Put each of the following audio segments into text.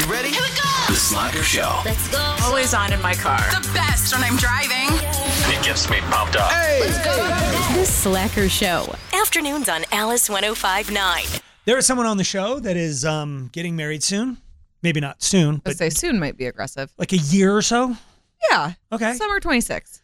You ready? Here we go. The Slacker Show. Let's go. Always on in my car. The best when I'm driving. It gets me pumped up. The Slacker Show. Afternoons on Alice 105.9. There is someone on the show that is getting married soon. Maybe not soon, But but say soon might be aggressive. like a year or so. Yeah. Okay. Summer 26.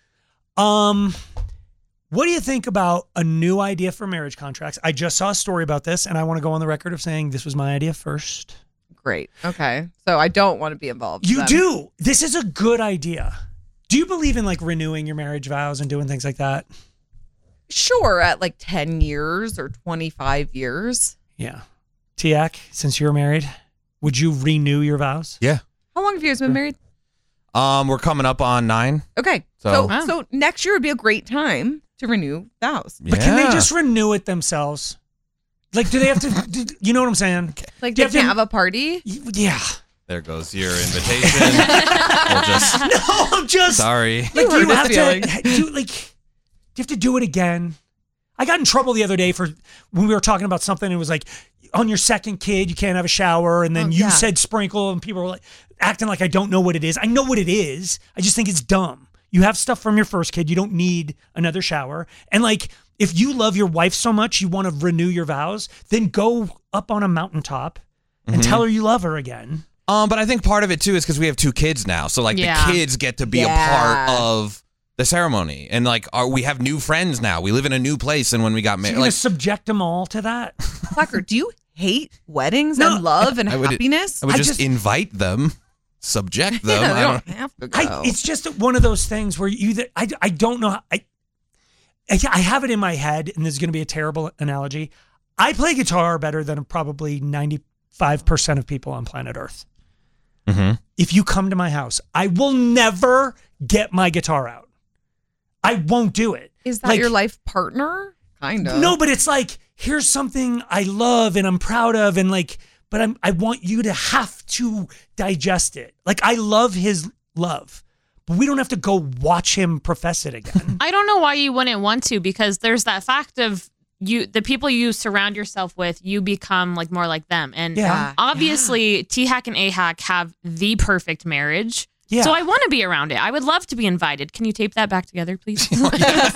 What do you think about a new idea for marriage contracts? I just saw a story about this, and I want to go on the record of saying this was my idea first. Great. Okay. So I don't want to be involved. You then. do. This is a good idea. Do you believe in like renewing your marriage vows and doing things like that? Sure. At like 10 years or 25 years. Yeah. Tiak, since you're married, would you renew your vows? Yeah. How long have you guys been married? We're coming up on 9. Okay. So next year would be a great time to renew vows. But can they just renew it themselves? Like, do they have to, you know what I'm saying? Like Do they you can't to- have a party? Yeah. There goes your invitation. We'll just, No, I'm just. sorry. Like, do you hurt have his to do like? Do you have to do it again? I got in trouble the other day for when we were talking about something. It was like on your second kid, you can't have a shower, and then you said sprinkle, and people were like acting like I don't know what it is. I know what it is. I just think it's dumb. You have stuff from your first kid. You don't need another shower. And like, if you love your wife so much, you want to renew your vows, then go up on a mountaintop and tell her you love her again. But I think part of it too is because we have 2 kids now, so like the kids get to be a part of the ceremony, and like we have new friends now. We live in a new place, and when we got So married, you're gonna subject them all to that. Slacker, do you hate weddings and love and happiness? I would just invite them, subject them. Yeah, I they don't don't have to go. It's just one of those things where I don't know. I have it in my head, and this is going to be a terrible analogy. I play guitar better than probably 95% of people on planet Earth. Mm-hmm. If you come to my house, I will never get my guitar out. I won't do it. Is that your life partner? Kind of. No, but it's like, here's something I love and I'm proud of, and like, but I want you to have to digest it. Like, I love his love, but we don't have to go watch him profess it again. I don't know why you wouldn't want to, because there's that fact of the people you surround yourself with, you become like more like them. And obviously T-Hack and A-Hack have the perfect marriage. Yeah. So I want to be around it. I would love to be invited. Can you tape that back together, please? But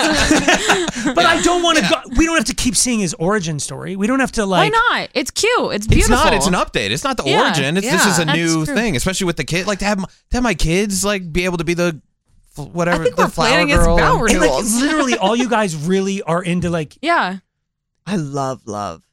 I don't want to go. We don't have to keep seeing his origin story. We don't have to like. Why not? It's cute. It's beautiful. It's not. It's an update. It's not the origin. This is a That's new true. thing, especially with the kid. Like to have my kids like be able to be the whatever. I think the we're flower planning his girl. vow And like, renewals. literally, all you guys really are into like. Yeah. I love love.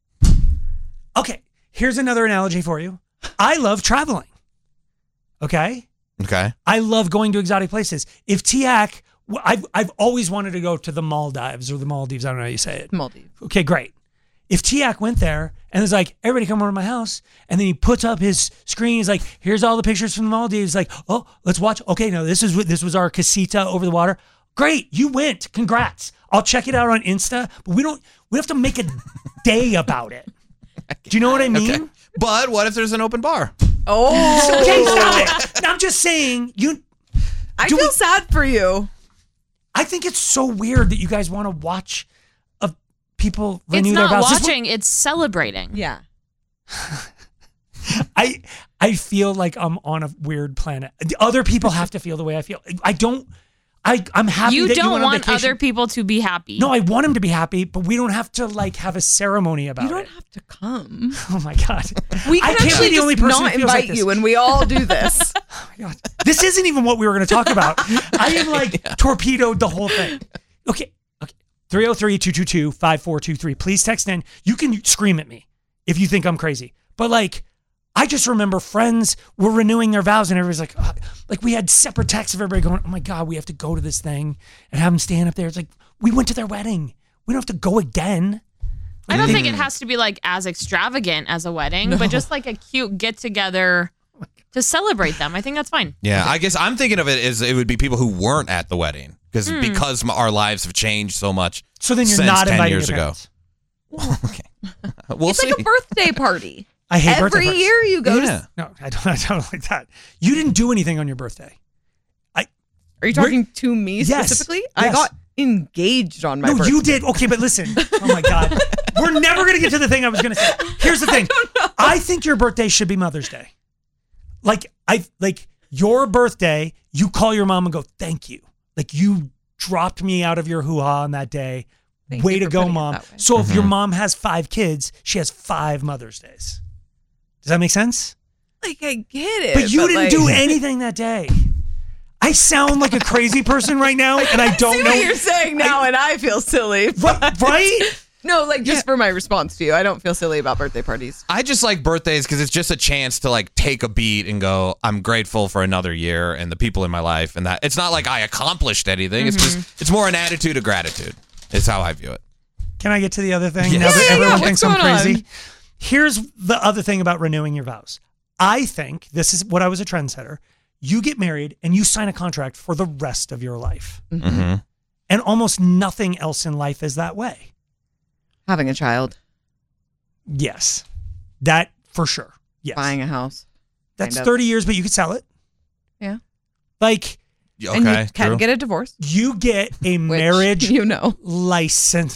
Okay, here's another analogy for you. I love traveling. Okay. Okay. I love going to exotic places. If Tiak, I've always wanted to go to the Maldives or the Maldives. I don't know how you say it. Maldives. Okay, great. If Tiak went there and was like, everybody come over to my house, and then he puts up his screen, he's like, here's all the pictures from the Maldives. Like, oh, let's watch. Okay, no, this was our casita over the water. Great, you went. Congrats. I'll check it out on Insta, but we have to make a day about it. Do you know what I mean? Okay. But what if there's an open bar? Oh. Okay, stop it. Now, I'm just saying, I feel sad for you. I think it's so weird that you guys want to watch people renew It's their not vows. watching. It's celebrating. Yeah. I feel like I'm on a weird planet. Other people have to feel the way I feel. I'm happy You that you don't went on want vacation. other people to be happy. No, I want them to be happy, but we don't have to like have a ceremony about it. You don't have to come. Oh my God. We can I can't actually be the only just person not who feels like invite this. you, and we all do this. Oh my God. This isn't even what we were going to talk about. I am like torpedoed the whole thing. Okay. 303-222-5423. Please text in. You can scream at me if you think I'm crazy. But like, I just remember friends were renewing their vows and everybody's like we had separate texts of everybody going, oh my God, we have to go to this thing and have them stand up there. It's like, we went to their wedding. We don't have to go again. I don't think it has to be like as extravagant as a wedding, but just like a cute get together to celebrate them. I think that's fine. Yeah, I guess I'm thinking of it as it would be people who weren't at the wedding because our lives have changed so much. So then you're since not 10 inviting years your ago. parents. Okay, we'll It's see. like a birthday party. I hate birthday Every parties. year you go Yeah. to. No, I don't like that. You didn't do anything on your birthday. Are you talking to me Yes. specifically? Yes. I got engaged on my No, birthday. you did. Okay, but listen. Oh my God. We're never going to get to the thing I was going to say. Here's the thing. I think your birthday should be Mother's Day. Like your birthday, you call your mom and go, thank you. Like you dropped me out of your hoo-ha on that day. Way to go, Mom. So if your mom has 5 kids, she has 5 Mother's Days. Does that make sense? Like, I get it. But you didn't do anything that day. I sound like a crazy person right now, and I don't know what you're saying now, and I feel silly. Right? No, like just for my response to you, I don't feel silly about birthday parties. I just like birthdays because it's just a chance to like take a beat and go, I'm grateful for another year and the people in my life, and that it's not like I accomplished anything. It's more an attitude of gratitude. Is how I view it. Can I get to the other thing? Now that everyone thinks I'm crazy. Here's the other thing about renewing your vows. I think this is what I was a trendsetter. You get married and you sign a contract for the rest of your life. Mm-hmm. And almost nothing else in life is that way. Having a child. Yes. That for sure. Yes. Buying a house. That's 30 years, but you could sell it. Yeah. Like, okay, and you can get a divorce. You get a marriage license.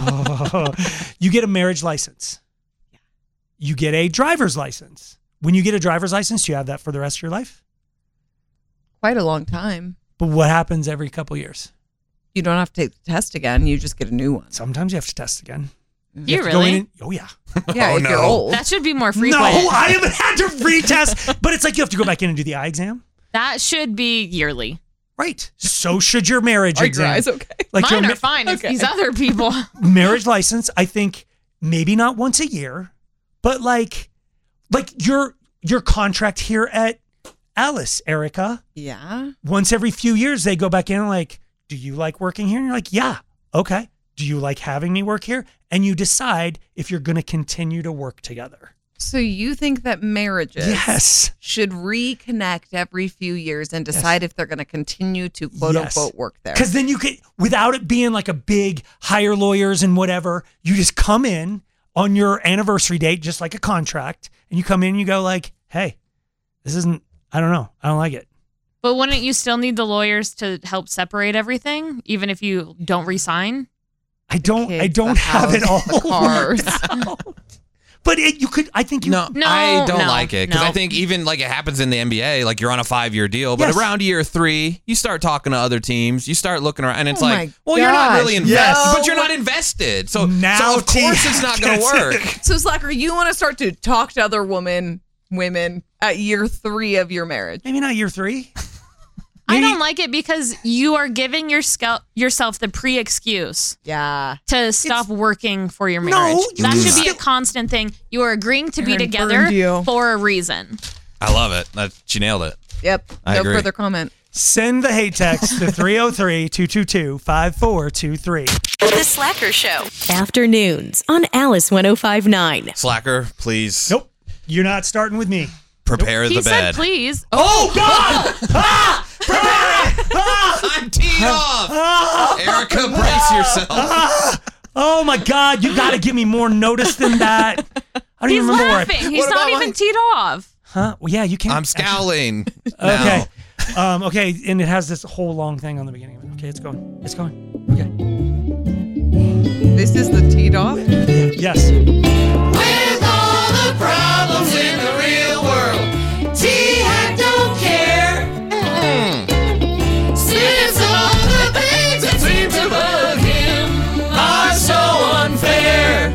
You get a marriage license. Yeah. You get a driver's license. When you get a driver's license, you have that for the rest of your life? Quite a long time. But what happens every couple years? You don't have to take the test again. You just get a new one. Sometimes you have to test again. You really? Oh, yeah. Yeah, if you're old. That should be more frequent. No, I haven't had to retest. But it's like you have to go back in and do the eye exam. That should be yearly. Right. So should your marriage exam. Are your eyes okay? Like mine are fine. It's these other people. Marriage license, I think maybe not once a year, but like your contract here at Alice, Erica. Yeah. Once every few years, they go back in and like, do you like working here? And you're like, yeah. Okay. Do you like having me work here? And you decide if you're going to continue to work together. So you think that marriages should reconnect every few years and decide if they're going to continue to quote unquote work there? Because then you could, without it being like a big hire lawyers and whatever, you just come in on your anniversary date, just like a contract, and you come in and you go like, hey, this isn't, I don't know. I don't like it. But wouldn't you still need the lawyers to help separate everything, even if you don't resign? I don't have it all. The cars. But you could, I think you... No, I don't like it. Because I think even like it happens in the NBA, like you're on a 5-year deal, but around year 3, you start talking to other teams, you start looking around, and it's you're not really invested, but you're not invested. So of course it's not going to work. So Slacker, you want to start to talk to other women at year 3 of your marriage? Maybe not year 3. I don't like it because you are giving yourself the pre-excuse to stop working for your marriage. That should be a constant thing. You are agreeing to be together for a reason. I love it. She nailed it. Yep. No further comment. Send the hate text to 303-222-5423. The Slacker Show. Afternoons on Alice 105.9. Slacker, please. Nope. You're not starting with me. Prepare the bed. He said please. Oh, God! I'm teed off. Erica, brace yourself. Oh, my God. You got to give me more notice than that. I don't even remember laughing. He's not even teed off. Huh? Well, yeah, you can't. I'm scowling. Okay. Okay, and it has this whole long thing on the beginning of it. Okay, it's going. It's going. Okay. This is the teed off? Yes. With all the problems in the real world, T-Hack don't care. Since all the things that seem to bug him are so unfair.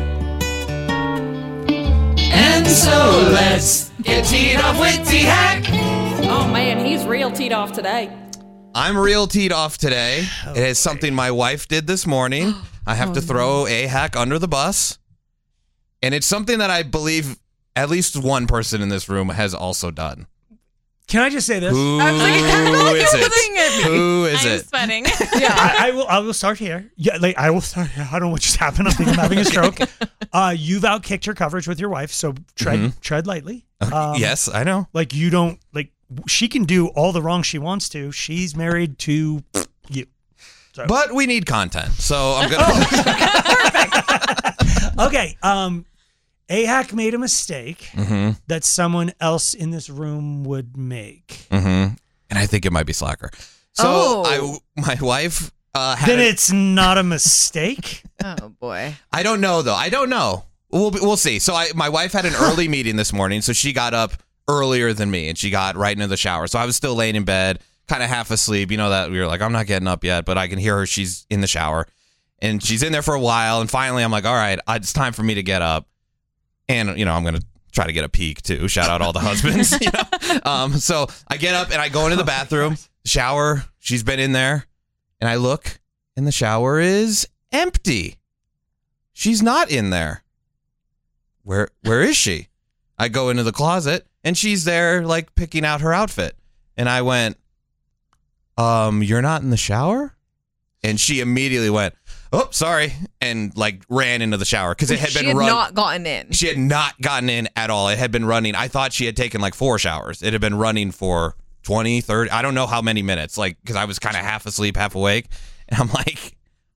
And so let's get teed off with T-Hack. Oh man, he's real teed off today. I'm real teed off today. It is something my wife did this morning. I have to throw a hack under the bus. And it's something that I believe at least one person in this room has also done. Can I just say this? Who is it? Who is it? I'm sweating. Yeah, I will start here. Yeah, like I will start here. I don't know what just happened. I think I'm having a stroke. You've outkicked your coverage with your wife, so tread lightly. Yes, I know. Like you don't like. She can do all the wrong she wants to. She's married to you. So. But we need content, so I'm gonna. Perfect. Okay. AHAC made a mistake that someone else in this room would make. And I think it might be Slacker. So my wife then it's not a mistake? Oh, boy. I don't know, though. I don't know. We'll see. So my wife had an early meeting this morning, so she got up earlier than me, and she got right into the shower. So I was still laying in bed, kind of half asleep. You know that we were like, I'm not getting up yet, but I can hear her. She's in the shower, and she's in there for a while. And finally, I'm like, all right, it's time for me to get up. And, you know, I'm going to try to get a peek, too. Shout out all the husbands. You know? So I get up, and I go into the bathroom, shower. She's been in there. And I look, and the shower is empty. She's not in there. Where is she? I go into the closet, and she's there, like, picking out her outfit. And I went, you're not in the shower? And she immediately went, oh, sorry, and, like, ran into the shower because it had been running. She had not gotten in. She had not gotten in at all. It had been running. I thought she had taken, like, 4 showers. It had been running for 20, 30, I don't know how many minutes, like, because I was kind of half asleep, half awake. And I'm like,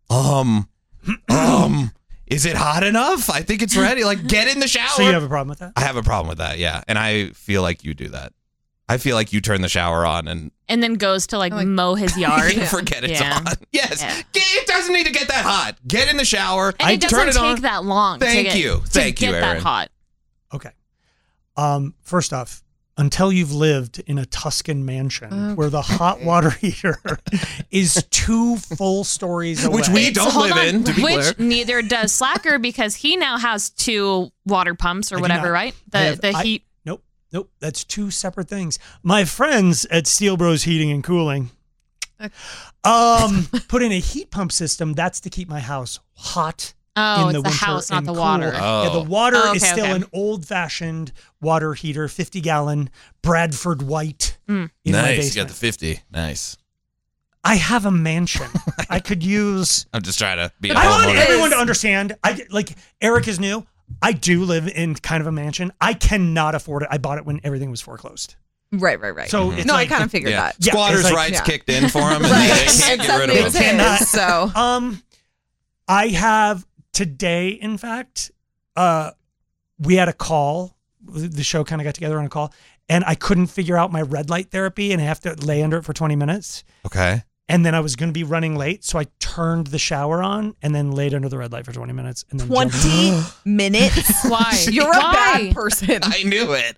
is it hot enough? I think it's ready. Like, get in the shower. So you have a problem with that? I have a problem with that, yeah. And I feel like you do that. I feel like you turn the shower on and then goes to, like mow his yard. Forget it's on. Yes. Yeah. It doesn't need to get that hot. Get in the shower. And it doesn't take that long. Thank you. Thank you, Aaron. Get that hot. Okay. First off, until you've lived in a Tuscan mansion where the hot water heater is 2 full stories away. Which we don't live in, to be clear. Which neither does Slacker because he now has 2 water pumps or whatever, right? The heat. Nope, that's 2 separate things. My friends at Steel Bros Heating and Cooling put in a heat pump system. That's to keep my house hot. Oh, in the it's the winter house, not the cool. water. Yeah, the water is still an old-fashioned water heater, 50-gallon Bradford White. In my nice, you got the 50. Nice. I have a mansion. I could use. I'm just trying to be. I want everyone to understand. Eric is new. I do live in kind of a mansion. I cannot afford it. I bought it when everything was foreclosed. Right. So it's I kind of figured that. Yeah, squatters' rights kicked in for him, and they can't get rid of them. So, I have today. In fact, we had a call. The show kind of got together on a call, and I couldn't figure out my red light therapy, and I have to lay under it for 20 minutes. Okay. And then I was going to be running late, so I turned the shower on and then laid under the red light for 20 minutes. And then 20 minutes? Why? You're a bad person. I knew it.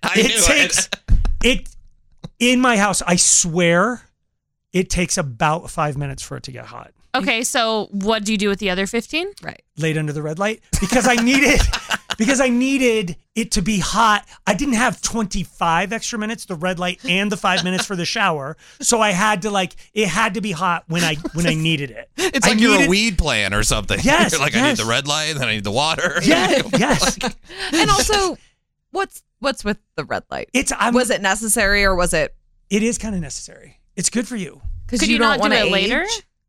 It in my house, I swear, it takes about 5 minutes for it to get hot. Okay, so what do you do with the other 15? Right. Laid under the red light because I needed it to be hot. I didn't have 25 extra minutes, the red light and the 5 minutes for the shower. So I had to it had to be hot when I needed it. It's like you're a weed plan or something. Yes. You're like, I need the red light, then I need the water. Yes. And also, what's with the red light? Was it necessary or was it? It is kind of necessary. It's good for you. Because you don't want to later?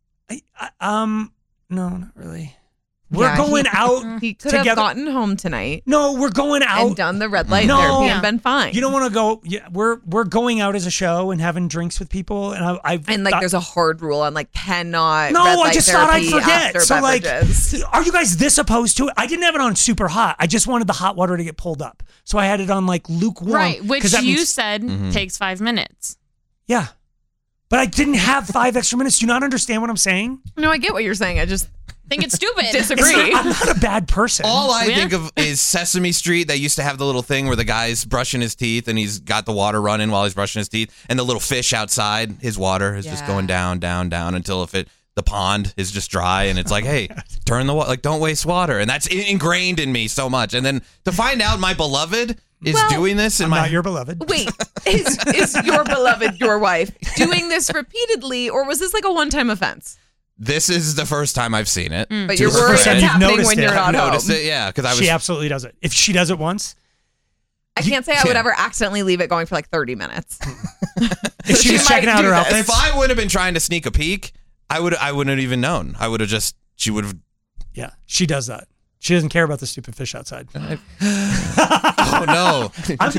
No, not really. We're going out. He could have gotten home tonight. No, we're going out and done the red light therapy and been fine. You don't want to go. Yeah, we're going out as a show and having drinks with people, and there's a hard rule on cannot. No, red light I just thought I'd forget. So beverages. Are you guys this opposed to it? I didn't have it on super hot. I just wanted the hot water to get pulled up, so I had it on lukewarm. Right, which you said takes 5 minutes. Yeah. But I didn't have 5 extra minutes. Do you not understand what I'm saying? No, I get what you're saying. I just think it's stupid. Disagree. I'm not a bad person. All I think of is Sesame Street. They used to have the little thing where the guy's brushing his teeth and he's got the water running while he's brushing his teeth, and the little fish outside, his water is just going down, down, down until the pond is just dry, and it's like, hey, turn the water, don't waste water, and that's ingrained in me so much. And then to find out my beloved is doing this in not your beloved. Wait, is your beloved your wife doing this repeatedly, or was this a one-time offense? This is the first time I've seen it. But you're worried it's happening when you're not home. Noticed it, yeah, because she absolutely does it. If she does it once, I can't say I would ever accidentally leave it going for 30 minutes. If she was checking out her outfit. If I would have been trying to sneak a peek, I wouldn't have even known. She would have. Yeah, she does that. She doesn't care about the stupid fish outside. Oh no!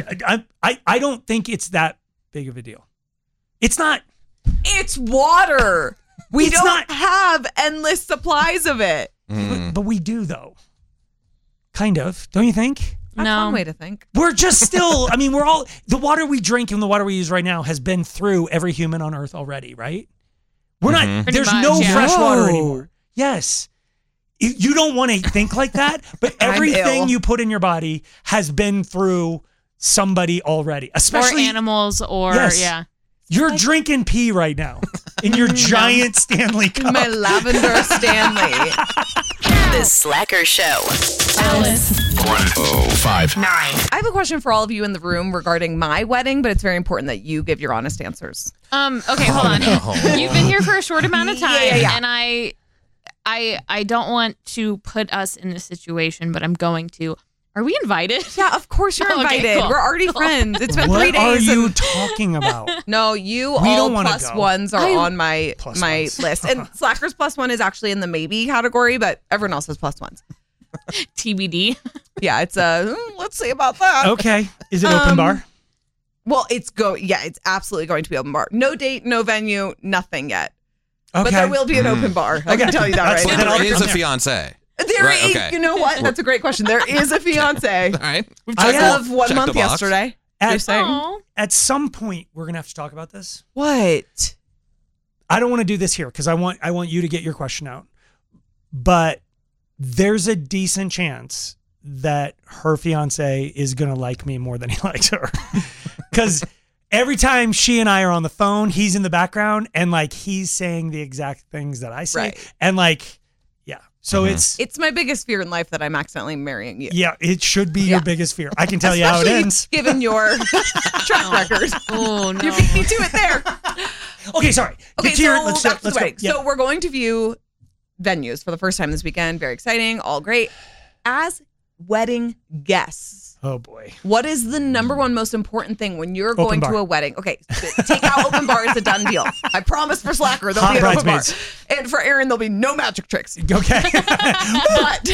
I don't think it's that big of a deal. It's not. It's water. We don't have endless supplies of it. But we do, though. Kind of, don't you think? That's one way to think. We're just still. We're all the water we drink and the water we use right now has been through every human on Earth already, right? We're not. There's no fresh water anymore. Yes. You don't want to think like that, but everything you put in your body has been through somebody already, especially or animals, or yeah. You're drinking pee right now in your giant Stanley cup. My lavender Stanley. The Slacker Show. Alice. 1059. I have a question for all of you in the room regarding my wedding, but it's very important that you give your honest answers. Okay, hold on. No. You've been here for a short amount of time, Yeah. and I don't want to put us in this situation, but I'm going to. Are we invited? Yeah, of course you're invited. Okay, cool. We're already friends. It's been What 3 days. are you talking about? No, you We all don't wanna plus go. ones are on my Plus my ones. list. And Slackers plus one is actually in the maybe category, but everyone else has plus ones. TBD. Yeah, it's let's see about that. Okay. Is it open bar? Well, it's absolutely going to be open bar. No date, no venue, nothing yet. Okay. But there will be an open bar. I can tell you that That's right fine. now. There is a fiance. There is, you know what? That's a great question. There is a fiance. All right. We've I checked As the- of 1 checked month the box. yesterday. Just saying. Aw. At some point, we're going to have to talk about this. What? I don't want to do this here because I want you to get your question out. But there's a decent chance that her fiance is going to like me more than he likes her. Because every time she and I are on the phone, he's in the background and like he's saying the exact things that I say. Right. And like, yeah. So It's my biggest fear in life that I'm accidentally marrying you. yeah, it should be your biggest fear. I can tell you how it Especially ends. given your track record. Oh no. You beat me to it there. Okay, sorry. Okay, Get to your- so let's back to the go. wedding. Yeah. So we're going to view venues for the first time this weekend. Very exciting. All great. As wedding guests, Oh boy. what is the number one most important thing when you're Open going bar. to a wedding? Okay, take out open bar is a done deal. I promise for Slacker there'll Hot be an open bar, bridesmaids. and for Aaron there'll be no magic tricks. Okay. But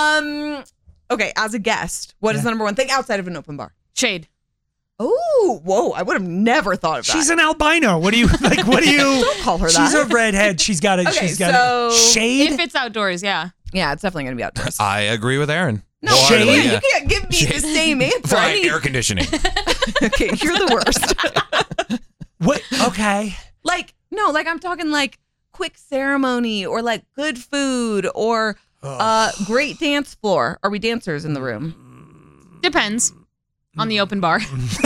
okay, as a guest, what is the number one thing outside of an open bar? Shade. Oh, whoa! I would have never thought of that. She's an albino. What do you like? What do you? Don't call her She's that. a redhead. She's got a. Okay, she's got so- a shade. If it's outdoors, yeah. Yeah, it's definitely gonna be outdoors. I agree with Aaron. No, Wholeheartedly, you yeah. can't give me the same answer. I Fine, need- air conditioning. Okay, you're the worst. What? Okay. Like, no, like I'm talking like quick ceremony or like good food or great dance floor. Are we dancers in the room? Depends on the open bar.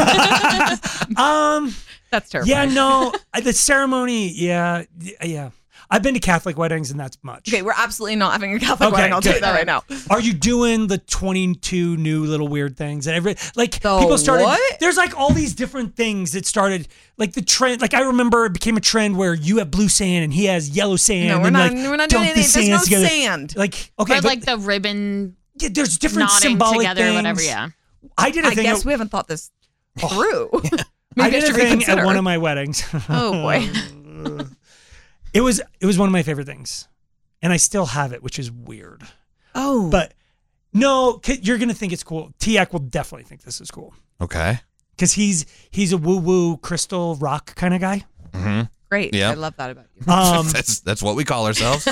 That's terrible. Yeah. No. The ceremony. Yeah. Yeah. I've been to Catholic weddings, and that's much. Okay, we're absolutely not having a Catholic Okay, wedding. I'll tell you good. that right now. Are you doing the 22 new little weird things? And The people started. what? There's like all these different things that started. Like the trend. Like I remember it became a trend where you have blue sand and he has yellow sand. No, and we're not. like, We're not dunk doing the anything. There's no sands together. sand. Like okay, But like the ribbon yeah, there's different knotting symbolic together, things. whatever. Yeah. I did a I thing. guess we haven't thought this through. I Maybe did a should thing reconsider. at one of my weddings. Oh boy. It was one of my favorite things, and I still have it, which is weird. Oh, But no, you're gonna think it's cool. Tiak will definitely think this is cool Okay. because he's a woo woo crystal rock kind of guy. Mm-hmm. great. Yeah. I love that about you. That's what we call ourselves.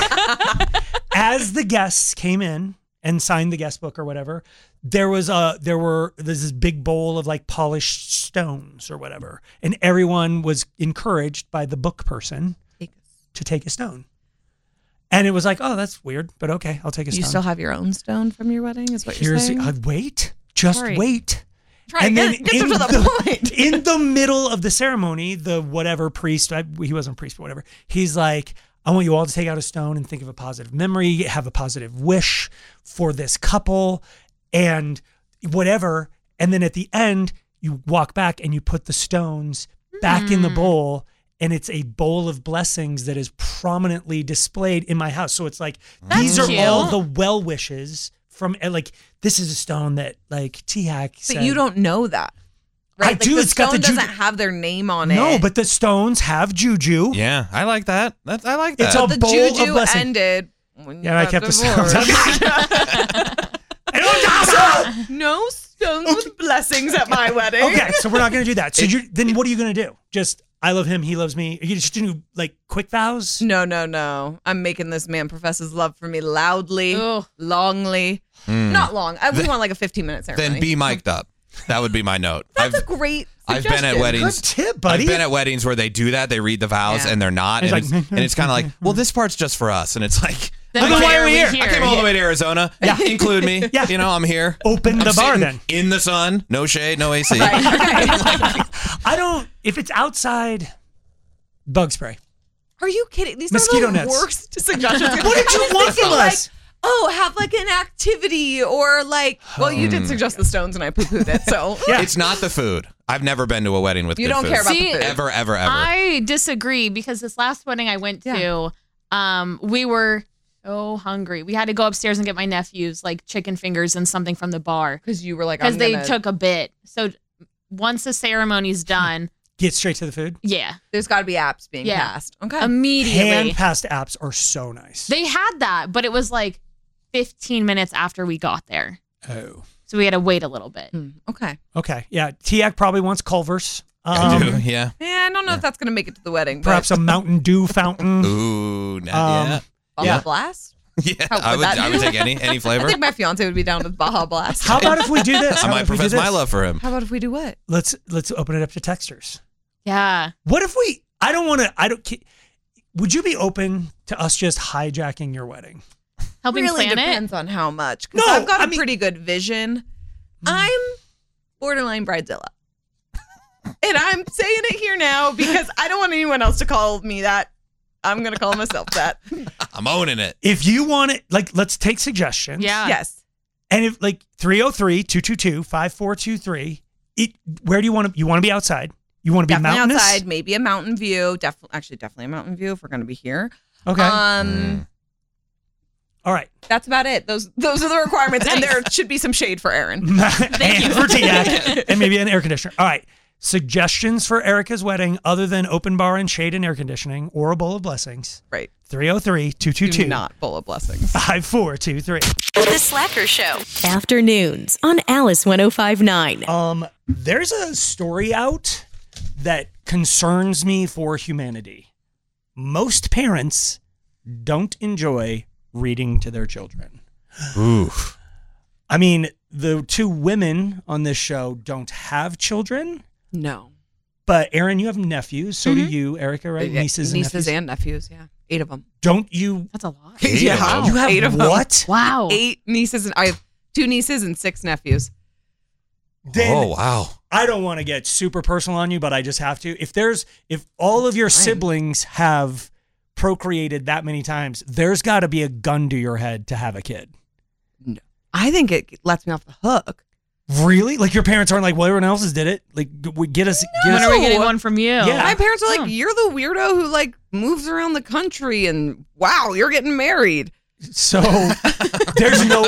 As the guests came in and signed the guest book or whatever, there's this big bowl of like polished stones or whatever, and everyone was encouraged by the book person to take a stone. And it was like, oh, that's weird, but okay, I'll take a stone. You still have your own stone from your wedding? Is what you're Here's saying? wait, just Sorry. Get in to the point. in the middle of the ceremony, the whatever priest, he wasn't a priest, but whatever, he's like, I want you all to take out a stone and think of a positive memory, have a positive wish for this couple and whatever. And then at the end, you walk back and you put the stones back in the bowl. And it's a bowl of blessings that is prominently displayed in my house. So it's like, these are cute. all the well wishes from, like, this is a stone that, like, Tiak said. But you don't know that. Right? I do. The It's got stone the juju. doesn't have their name on it. No, but the stones have juju. Yeah, I like that. I like that. It's a the bowl juju of blessings. ended when Yeah, I you kept the got stones. divorced. No stones with blessings at my wedding. Okay, so we're not going to do that. So then what are you going to do? Just, I love him, he loves me. Are you just going to do, like, quick vows? No. I'm making this man profess his love for me loudly, Ugh. longly. Not long. We want like a 15-minute ceremony. Then be mic'd up. That would be my note. That's a great I've been at weddings. Good tip, buddy. I've been at weddings where they do that. They read the vows and they're not. And it's kind of like, well, this part's just for us. And it's like, why are we here? I came all the way to Arizona. Yeah. Include me. Yeah. You know, I'm here. Open the bar then. In the sun. No shade, no AC. Right. I don't, if it's outside, bug spray. Are you kidding? These mosquito are the nets. worst suggestions. What did you want from us? Have like an activity or like, well, you did suggest the stones and I poo-pooed it, so. Yeah. It's not the food. I've never been to a wedding with you good don't food. care about the food. Ever. I disagree because this last wedding I went to, we were so hungry. We had to go upstairs and get my nephews like chicken fingers and something from the bar. Because you were like, because they took a bit. So once the ceremony's done. Get straight to the food? Yeah. There's got to be apps being passed. Okay. Immediately. Hand-passed apps are so nice. They had that, but it was like 15 minutes after we got there. Oh. So we had to wait a little bit. Okay. Okay. Yeah. Tiak probably wants Culver's. I do, yeah. Yeah, I don't know if that's going to make it to the wedding. Perhaps a Mountain Dew fountain. Ooh, not Baja Blast? Yeah, I would take any flavor. I think my fiance would be down with Baja Blast. How about if we do this? I might profess my love for him. How about if we do what? Let's open it up to texters. Yeah. What if we, would you be open to us just hijacking your wedding? Helping really plan depends on how much. No, I've got a pretty good vision. I'm borderline bridezilla. And I'm saying it here now because I don't want anyone else to call me that. I'm going to call myself that. I'm owning it. If you want it, like, let's take suggestions. Yeah. Yes. And if, like, 303-222-5423, where do you want to, be outside? You want to be definitely mountainous? Outside, maybe a mountain view. Definitely a mountain view if we're going to be here. Okay. All right. That's about it. Those are the requirements. And there should be some shade for Aaron. Thank you. For Tiak. And maybe an air conditioner. All right. Suggestions for Erica's wedding other than open bar and shade and air conditioning or a bowl of blessings. Right. 303-222. Do not bowl of blessings. 5423. The Slacker Show. Afternoons on Alice 105.9. There's a story out that concerns me for humanity. Most parents don't enjoy reading to their children. Oof. I mean, the two women on this show don't have children. No. But Aaron, you have nephews. So do you, Erica, right? Nieces and nephews, yeah. 8 of them. Don't you? That's a lot. Yeah. You have 8 of what? Them. Wow. 8 nieces and I have 2 nieces and 6 nephews. Then wow. I don't want to get super personal on you, but I just have to. If all of your siblings have procreated that many times, there's got to be a gun to your head to have a kid. No. I think it lets me off the hook. Really? Like your parents aren't like, well, everyone else's did it. Like, get us. When are we getting one from you? Yeah. My parents are like, you're the weirdo who like moves around the country and wow, you're getting married. So there's no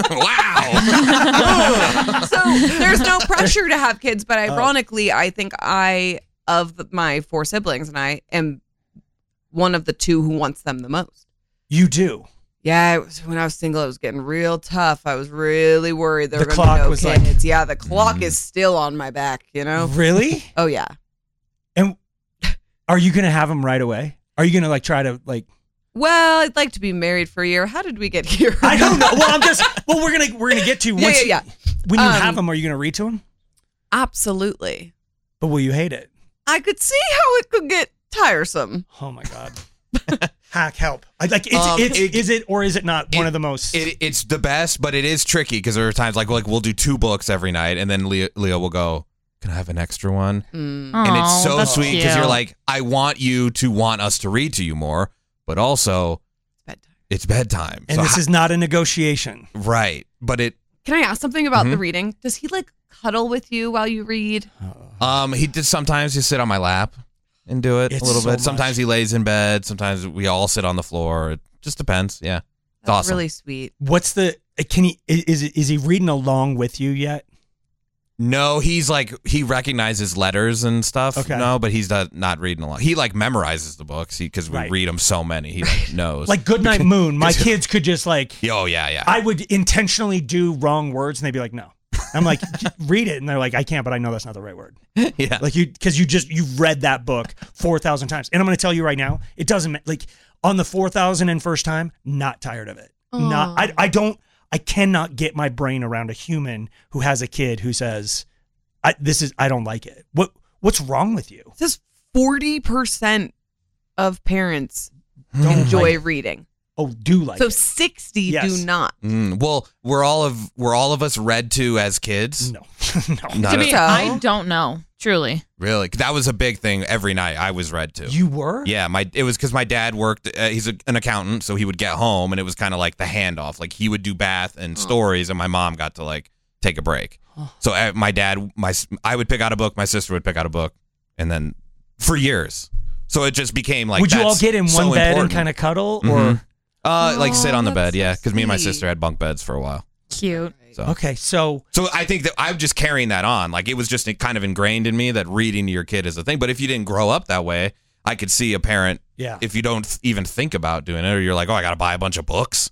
wow. So there's no pressure to have kids, but ironically, I think my 4 siblings and I am one of the 2 who wants them the most. You do. Yeah, when I was single, it was getting real tough. I was really worried there were The going to be clock no was kids. like- Yeah, the clock is still on my back, you know? Really? Oh, yeah. And are you going to have them right away? Are you going to like try to like? Well, I'd like to be married for a year. How did we get here? I don't know. Well, we're gonna get to once. Yeah. When you have them, are you gonna read to them? Absolutely. But will you hate it? I could see how it could get tiresome. Oh my god. Hack, help! Is it or is it not one of the most? It's the best, but it is tricky because there are times like we'll do 2 books every night, and then Leo will go, "Can I have an extra one?" And it's so sweet because you're like, "I want you to want us to read to you more, but also it's bedtime." And so this is not a negotiation, right? But it. Can I ask something about the reading? Does he like cuddle with you while you read? He did sometimes. He sit on my lap and do it a little bit. Sometimes he lays in bed. Sometimes we all sit on the floor. It just depends. Yeah, it's That's awesome. really sweet. What's the? Is he reading along with you yet? No, he's like he recognizes letters and stuff. Okay. No, but he's not reading along. He like memorizes the books because we read them so many. He like knows. Like Goodnight Moon, my kids could just like. Oh yeah. I would intentionally do wrong words, and they'd be like, "No." I'm like, "Read it," and they're like, "I can't," but I know that's not the right word. Yeah, like because you've read that book 4,000 times, and I'm going to tell you right now, it doesn't like on the 4,001st time. Not tired of it. Not. I cannot get my brain around a human who has a kid who says, I don't like it. What's wrong with you? It says 40% of parents enjoy reading. Oh, do like so it. 60 do not. Well, were all of us read to as kids? No. I don't know. Truly. Really? That was a big thing every night I was read to. You were? Yeah, it was because my dad worked, he's an accountant, so he would get home and it was kind of like the handoff. Like he would do Bath and stories and my mom got to like take a break. So my dad, I would pick out a book, my sister would pick out a book, and then for years. So it just became like, would you all get in one bed and kind of cuddle or? Like sit on the bed, yeah, because me and my sister had bunk beds for a while. Cute. So. Okay, so I think that I'm just carrying that on. Like it was just kind of ingrained in me that reading to your kid is a thing. But if you didn't grow up that way, I could see a parent. Yeah. If you don't even think about doing it, or you're like, oh, I got to buy a bunch of books.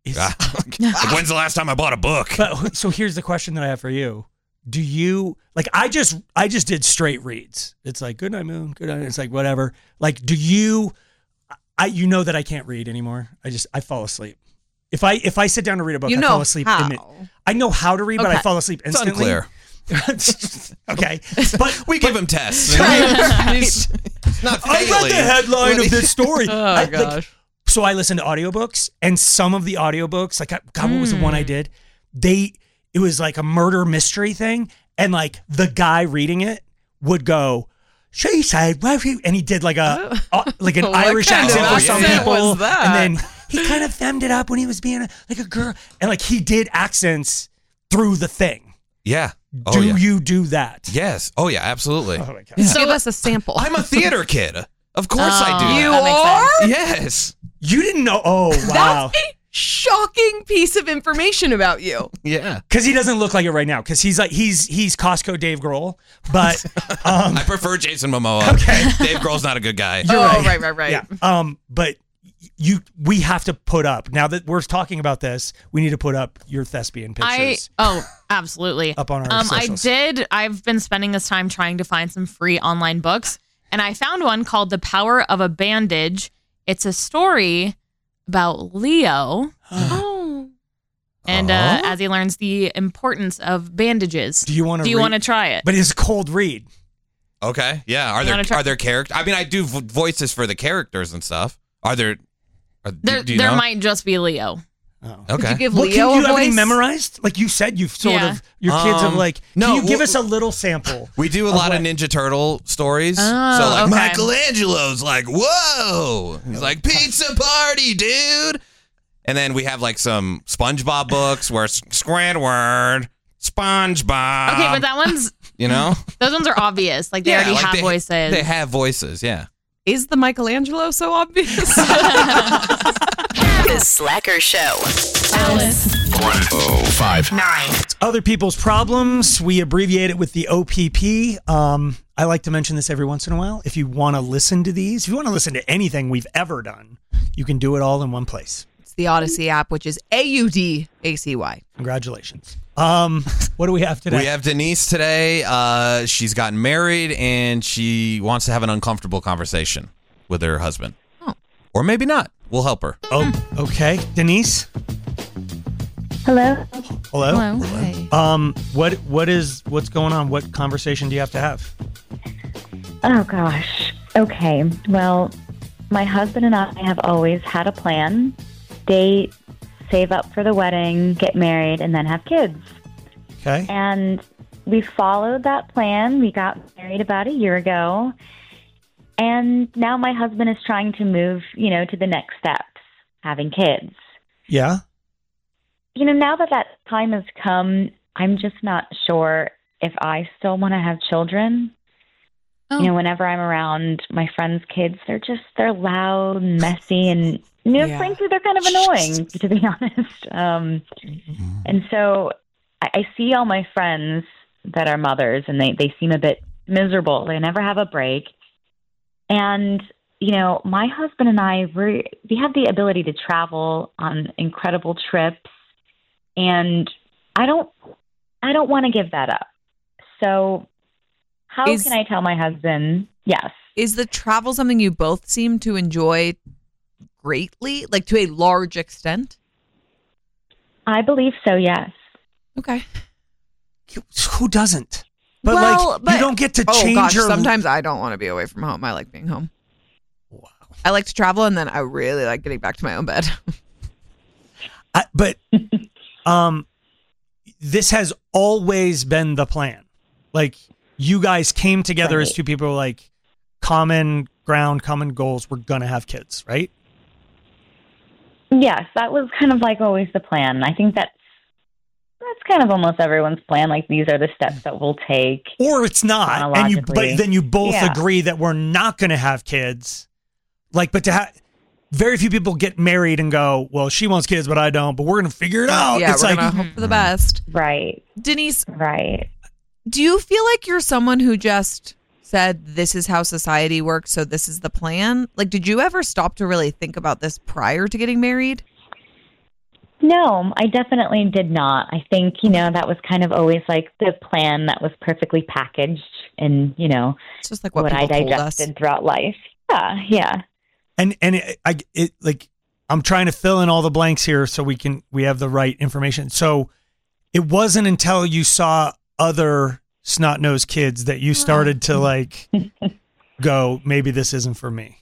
Like, when's the last time I bought a book? But, so here's the question that I have for you. Do you like? I just did straight reads. It's like good night, moon. Good night. It's like whatever. Like, do you? You know that I can't read anymore. I fall asleep. If I sit down to read a book, I fall asleep. I know how to read, but I fall asleep instantly. It's unclear. Okay, but we give him tests. He's not I read the headline of this story. Oh gosh. So I listened to audiobooks, and some of the audiobooks, like God, what was the one I did? It was like a murder mystery thing, and like the guy reading it would go, she said, and he did like an Irish accent for some people, and then he kind of femmed it up when he was being like a girl, and like he did accents through the thing. Yeah. Do you do that? Yes. Oh yeah, absolutely. Oh my God. Yeah. So give us a sample. I'm a theater kid. Of course I do. You that. are? Yes. You didn't know? Oh wow. That's a shocking piece of information about you. Yeah. Because he doesn't look like it right now. Because he's Costco Dave Grohl, but I prefer Jason Momoa. Okay. Dave Grohl's not a good guy. Right. Yeah. But we have to put up, now that we're talking about this, we need to put up your thespian pictures. Absolutely. Up on our socials. I've been spending this time trying to find some free online books, and I found one called The Power of a Bandage. It's a story about Leo. And as he learns the importance of bandages. Do you want to try it? But it's a cold read. Okay. Yeah. Are there characters? I mean, I do voices for the characters and stuff. Are there? There might just be Leo. Oh. Okay. Could you give Well, Leo can you a have voice? any memorized? Like you said, you've sort of, your kids have like, can you give us a little sample? We do a lot of Ninja Turtle stories. So like Michelangelo's like, whoa. He's like, pizza party, dude. And then we have like some SpongeBob books where Squidward, SpongeBob. Okay, but that one's, those ones are obvious. Like they already have voices. They have voices, yeah. Is the Michelangelo so obvious? The Slacker Show. Alice. 1059. It's other people's problems. We abbreviate it with the OPP. I like to mention this every once in a while. If you want to listen to these, if you want to listen to anything we've ever done, you can do it all in one place. It's the Odyssey app, which is AUDACY. Congratulations. What do we have today? We have Denise today. She's gotten married and she wants to have an uncomfortable conversation with her husband. Oh. Or maybe not. We'll help her. Oh, okay. Denise? Hello? Hello? Hey. What's going on? What conversation do you have to have? Oh, gosh. Okay. Well, my husband and I have always had a plan. Date, save up for the wedding, get married, and then have kids. Okay. And we followed that plan. We got married about a year ago. And now my husband is trying to move, to the next steps, having kids. Yeah. Now that time has come, I'm just not sure if I still want to have children. Oh. Whenever I'm around my friends' kids, they're loud and messy and, frankly, they're kind of annoying, to be honest. And so I see all my friends that are mothers and they seem a bit miserable. They never have a break. And, my husband and I, we have the ability to travel on incredible trips. And I don't want to give that up. So how can I tell my husband? Yes. Is the travel something you both seem to enjoy greatly, like to a large extent? I believe so, yes. Okay. Who doesn't? But you don't get to change your... Sometimes I don't want to be away from home. I like being home. Wow. I like to travel, and then I really like getting back to my own bed. But this has always been the plan. Like, you guys came together as two people, like, common ground, common goals. We're going to have kids, right? Yes, that was kind of like always the plan. I think that's kind of almost everyone's plan. Like, these are the steps that we'll take. Or it's not. But then you both agree that we're not going to have kids. Like, but to have... Very few people get married and go, well, she wants kids, but I don't, but we're going to figure it out. Yeah, we're going to hope for the best. Right. Denise. Right. Do you feel like you're someone who just said, this is how society works, so this is the plan? Like, did you ever stop to really think about this prior to getting married? No, I definitely did not. I think, that was kind of always like the plan that was perfectly packaged and, it's just like what I digested throughout life. Yeah. And I'm trying to fill in all the blanks here so we have the right information. So it wasn't until you saw other snot-nosed kids that you started to like go, maybe this isn't for me.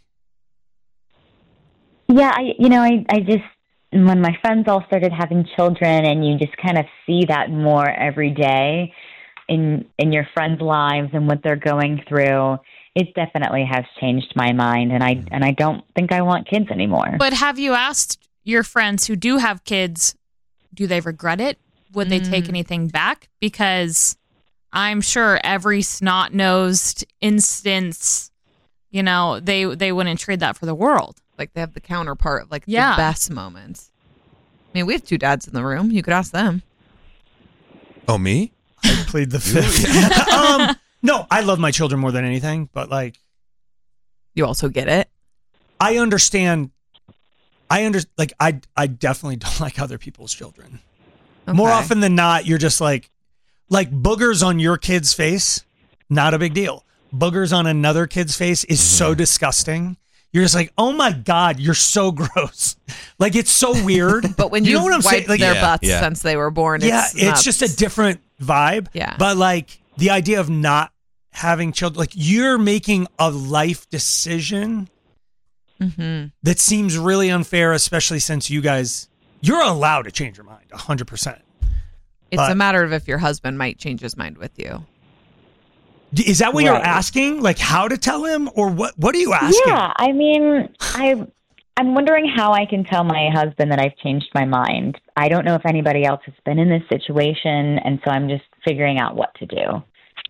Yeah, I just, when my friends all started having children, and you just kind of see that more every day in your friends' lives and what they're going through, it definitely has changed my mind, and I don't think I want kids anymore. But have you asked your friends who do have kids, do they regret it? Would they take anything back? Because I'm sure every snot-nosed instance, they wouldn't trade that for the world. Like, they have the counterpart of, like, the best moments. I mean, we have two dads in the room. You could ask them. Oh, me? I plead the fifth. No, I love my children more than anything, but like... You also get it? I understand. I definitely don't like other people's children. Okay. More often than not, you're just like boogers on your kid's face, not a big deal. Boogers on another kid's face is so disgusting. You're just like, oh my God, you're so gross. Like, it's so weird. But when you know what I'm saying? Like, their butts since they were born, it's just a different vibe. Yeah. But like, the idea of not having children, like, you're making a life decision that seems really unfair, especially since you're allowed to change your mind 100%. It's a matter of if your husband might change his mind with you. Is that what you're asking? Like, how to tell him, or what are you asking? Yeah, I mean, I'm wondering how I can tell my husband that I've changed my mind. I don't know if anybody else has been in this situation, and so I'm just figuring out what to do.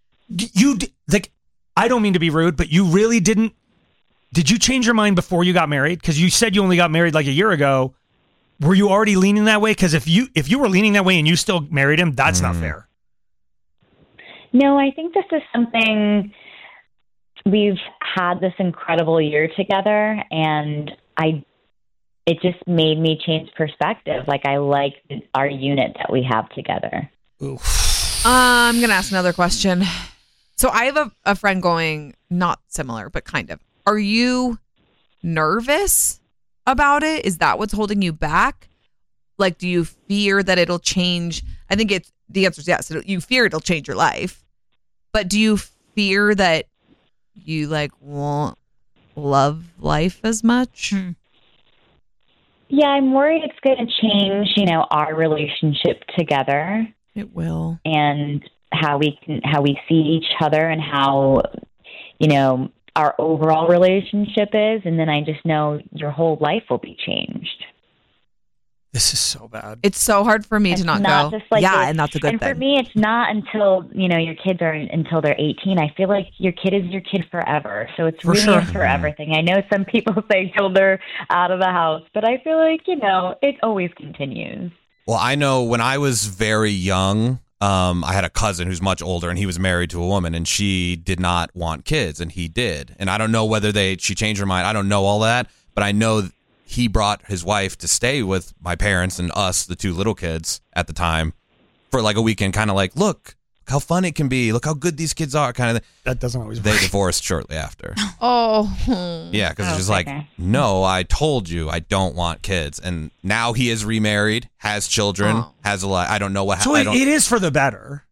I don't mean to be rude, but you really didn't. Did you change your mind before you got married? Because you said you only got married like a year ago. Were you already leaning that way? Because if you were leaning that way and you still married him, that's not fair. No, I think this is something we've had this incredible year together, and it just made me change perspective. Like, I like our unit that we have together. Oof. I'm going to ask another question. So I have a friend going, not similar, but kind of. Are you nervous about it? Is that what's holding you back? Like, do you fear that it'll change? I think the answer is yes. You fear it'll change your life. But do you fear that you won't love life as much? Yeah, I'm worried it's going to change, our relationship together. It will. And how we see each other, and how, our overall relationship is. And then I just know your whole life will be changed. This is so bad. It's so hard for me to not go. And that's a good thing. And for me, it's not until, your kids are until they're 18. I feel like your kid is your kid forever. So it's really a forever thing. I know some people say till they're out of the house, but I feel like, it always continues. Well, I know when I was very young, I had a cousin who's much older, and he was married to a woman, and she did not want kids, and he did. And I don't know whether she changed her mind. I don't know all that, but I know he brought his wife to stay with my parents and us, the two little kids at the time, for like a weekend, kind of like, look how fun it can be. Look how good these kids are, kind of thing. That doesn't always work. They divorced shortly after. Oh. Yeah, because it's just like, no, I told you I don't want kids. And now he is remarried, has children, has a lot. I don't know what happened. So it is for the better.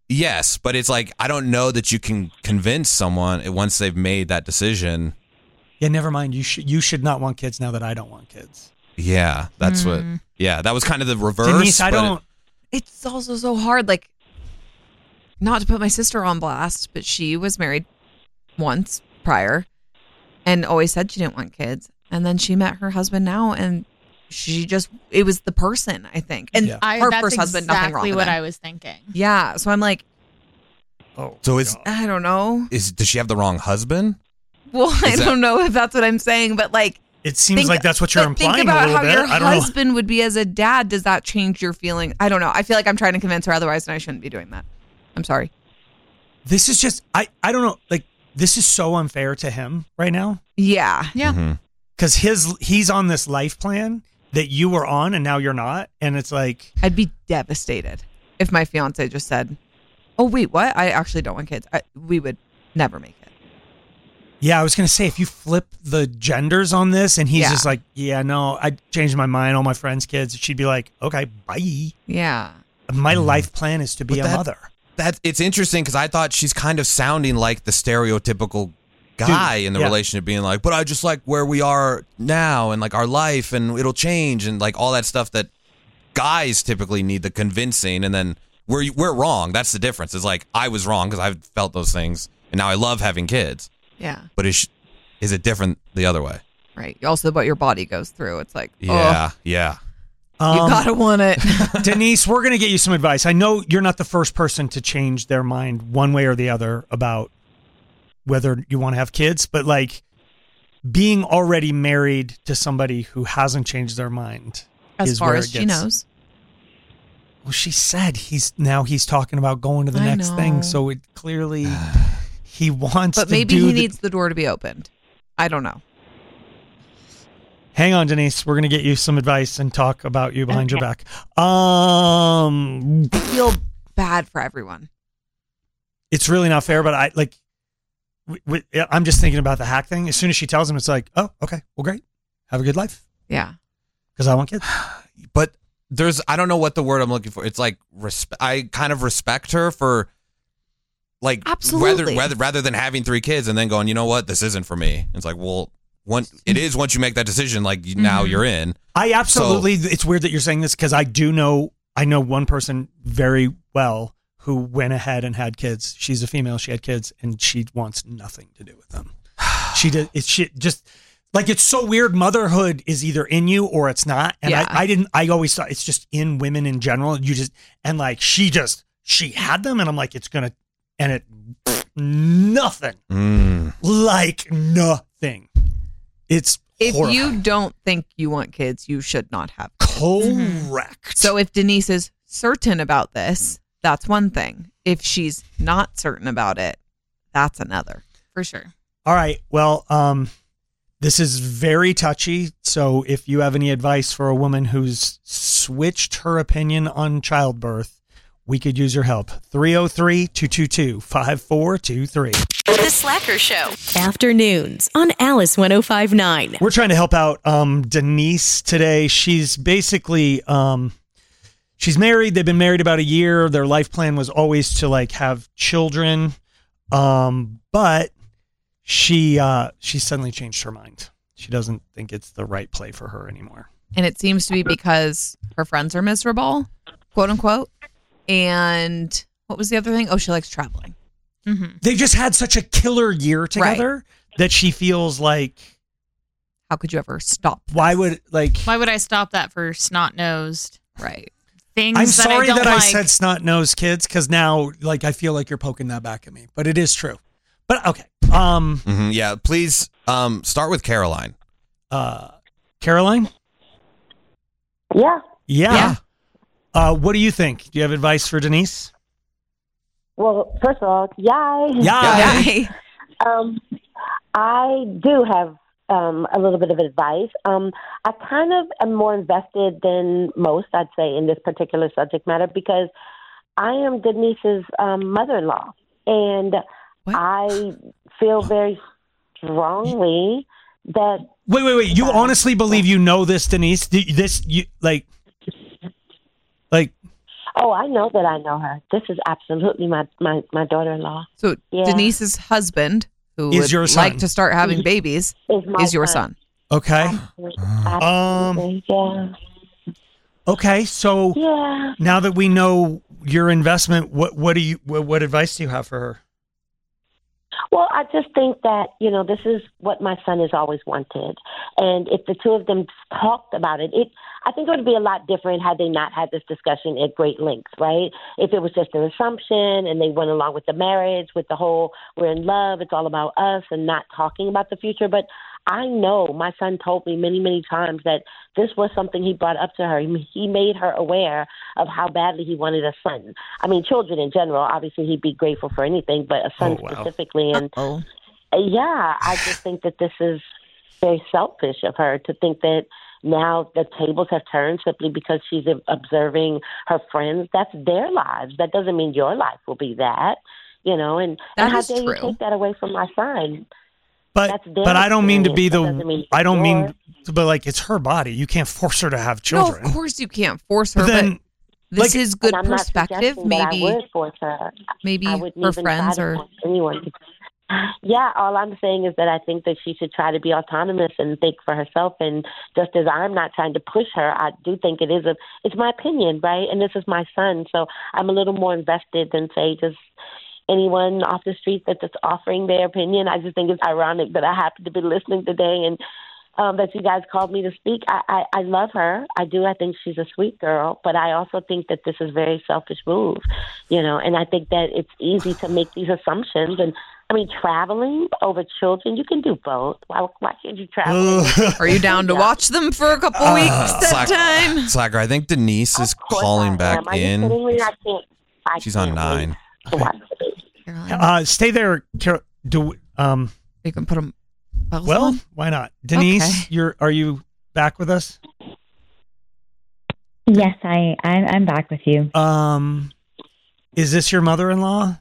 Yes, but it's like I don't know that you can convince someone once they've made that decision. Yeah, never mind. You should not want kids now that I don't want kids. Yeah, that's what. Yeah, that was kind of the reverse. Denise, I don't. It's also so hard. Like, not to put my sister on blast, but she was married once prior and always said she didn't want kids. And then she met her husband now, and it was the person, I think. And her first husband, nothing wrong with what him. I was thinking. Yeah, so I'm like, so I don't know. Does she have the wrong husband? Well, I don't know if that's what I'm saying, but like, it seems like that's what you're implying. Think about a little how bit. your I don't husband would be as a dad. Does that change your feeling? I don't know. I feel like I'm trying to convince her otherwise, and I shouldn't be doing that. I'm sorry. This is just I don't know. Like, this is so unfair to him right now. Yeah. Because he's on this life plan that you were on, and now you're not, and it's like I'd be devastated if my fiance just said, "Oh wait, what? I actually don't want kids." We would never make it. Yeah, I was going to say, if you flip the genders on this and he's just like, yeah, no, I changed my mind, all my friends' kids, she'd be like, okay, bye. Yeah. My life plan is to be a mother. It's interesting because I thought she's kind of sounding like the stereotypical guy in the relationship, being like, but I just like where we are now and like our life and it'll change and like all that stuff that guys typically need the convincing, and then we're wrong. That's the difference. It's like I was wrong because I've felt those things and now I love having kids. Yeah. But is it different the other way? Right. Also, what your body goes through. It's like, yeah. You gotta want it. Denise, we're going to get you some advice. I know you're not the first person to change their mind one way or the other about whether you want to have kids, but like being already married to somebody who hasn't changed their mind. As far as she knows. Well, she said he's talking about going to the next thing. So it clearly he wants but to maybe he needs the door to be opened. I don't know. Hang on, Denise. We're going to get you some advice and talk about you behind your back. I feel bad for everyone. It's really not fair, but I'm just thinking about the hack thing. As soon as she tells him, it's like, oh, okay, well, great. Have a good life. Yeah. Because I want kids. But I don't know what the word I'm looking for. It's like, I kind of respect her for like, absolutely. rather than having 3 kids and then going, you know what, this isn't for me. It's like, well, once you make that decision, like now you're in. I absolutely, it's weird that you're saying this because I know one person very well who went ahead and had kids. She's a female. She had kids and she wants nothing to do with them. It's so weird. Motherhood is either in you or it's not. And I always thought it's just in women in general. She had them and I'm like, nothing. Like nothing. It's horrifying. If you don't think you want kids, you should not have kids. Correct. So if Denise is certain about this, that's one thing. If she's not certain about it, that's another. For sure. All right. Well, this is very touchy. So if you have any advice for a woman who's switched her opinion on childbirth, we could use your help. 303-222-5423. The Slacker Show. Afternoons on Alice 105.9. We're trying to help out Denise today. She's basically she's married. They've been married about a year. Their life plan was always to like have children. But she suddenly changed her mind. She doesn't think it's the right play for her anymore. And it seems to be because her friends are miserable, quote unquote. And what was the other thing? Oh, she likes traveling. Mm-hmm. They just had such a killer year together that she feels like, how could you ever stop this? Why would I stop that for snot-nosed? Right. Things I'm sorry that I like. said snot-nosed kids because now like I feel like you're poking that back at me, but it is true. But okay. Yeah, please start with Caroline. Caroline? Yeah. What do you think? Do you have advice for Denise? Well, first of all, yay. Yay. I do have a little bit of advice. I kind of am more invested than most, I'd say, in this particular subject matter because I am Denise's mother-in-law. And I feel very strongly that... Wait. You honestly believe you know this, Denise? Oh, I know that I know her. This is absolutely my daughter-in-law. So Denise's husband, who is would your son. like to start having babies, is your son. Okay. Absolutely. Yeah. Okay, so now that we know your investment, what advice do you have for her? Well, I just think that, this is what my son has always wanted. And if the two of them talked about it, I think it would be a lot different had they not had this discussion at great lengths, right? If it was just an assumption and they went along with the marriage, with the whole we're in love, it's all about us and not talking about the future. But I know my son told me many, many times that this was something he brought up to her. He made her aware of how badly he wanted a son. I mean, children in general, obviously he'd be grateful for anything, but a son specifically. And I just think that this is very selfish of her to think that now the tables have turned simply because she's observing her friends. That's their lives. That doesn't mean your life will be that, and how dare you take that away from my son? But I don't mean to be but like it's her body. You can't force her to have children. No, of course you can't force her. But then, this is good perspective. Maybe I would force her. Maybe her friends or anyone. Yeah, all I'm saying is that I think that she should try to be autonomous and think for herself. And just as I'm not trying to push her, I do think it's my opinion, right? And this is my son, so I'm a little more invested than say just anyone off the street that's just offering their opinion. I just think it's ironic that I happen to be listening today and that you guys called me to speak. I love her. I do. I think she's a sweet girl, but I also think that this is a very selfish move, and I think that it's easy to make these assumptions. And I mean, traveling over children, you can do both. Why can't you travel? Are you down to watch them for a couple weeks at a time? Slacker, I think Denise is calling back in. She's on 9. Stay there, Carol. You can put them. Well, why not, Denise? Okay. Are you back with us? Yes, I'm back with you. Is this your mother-in-law?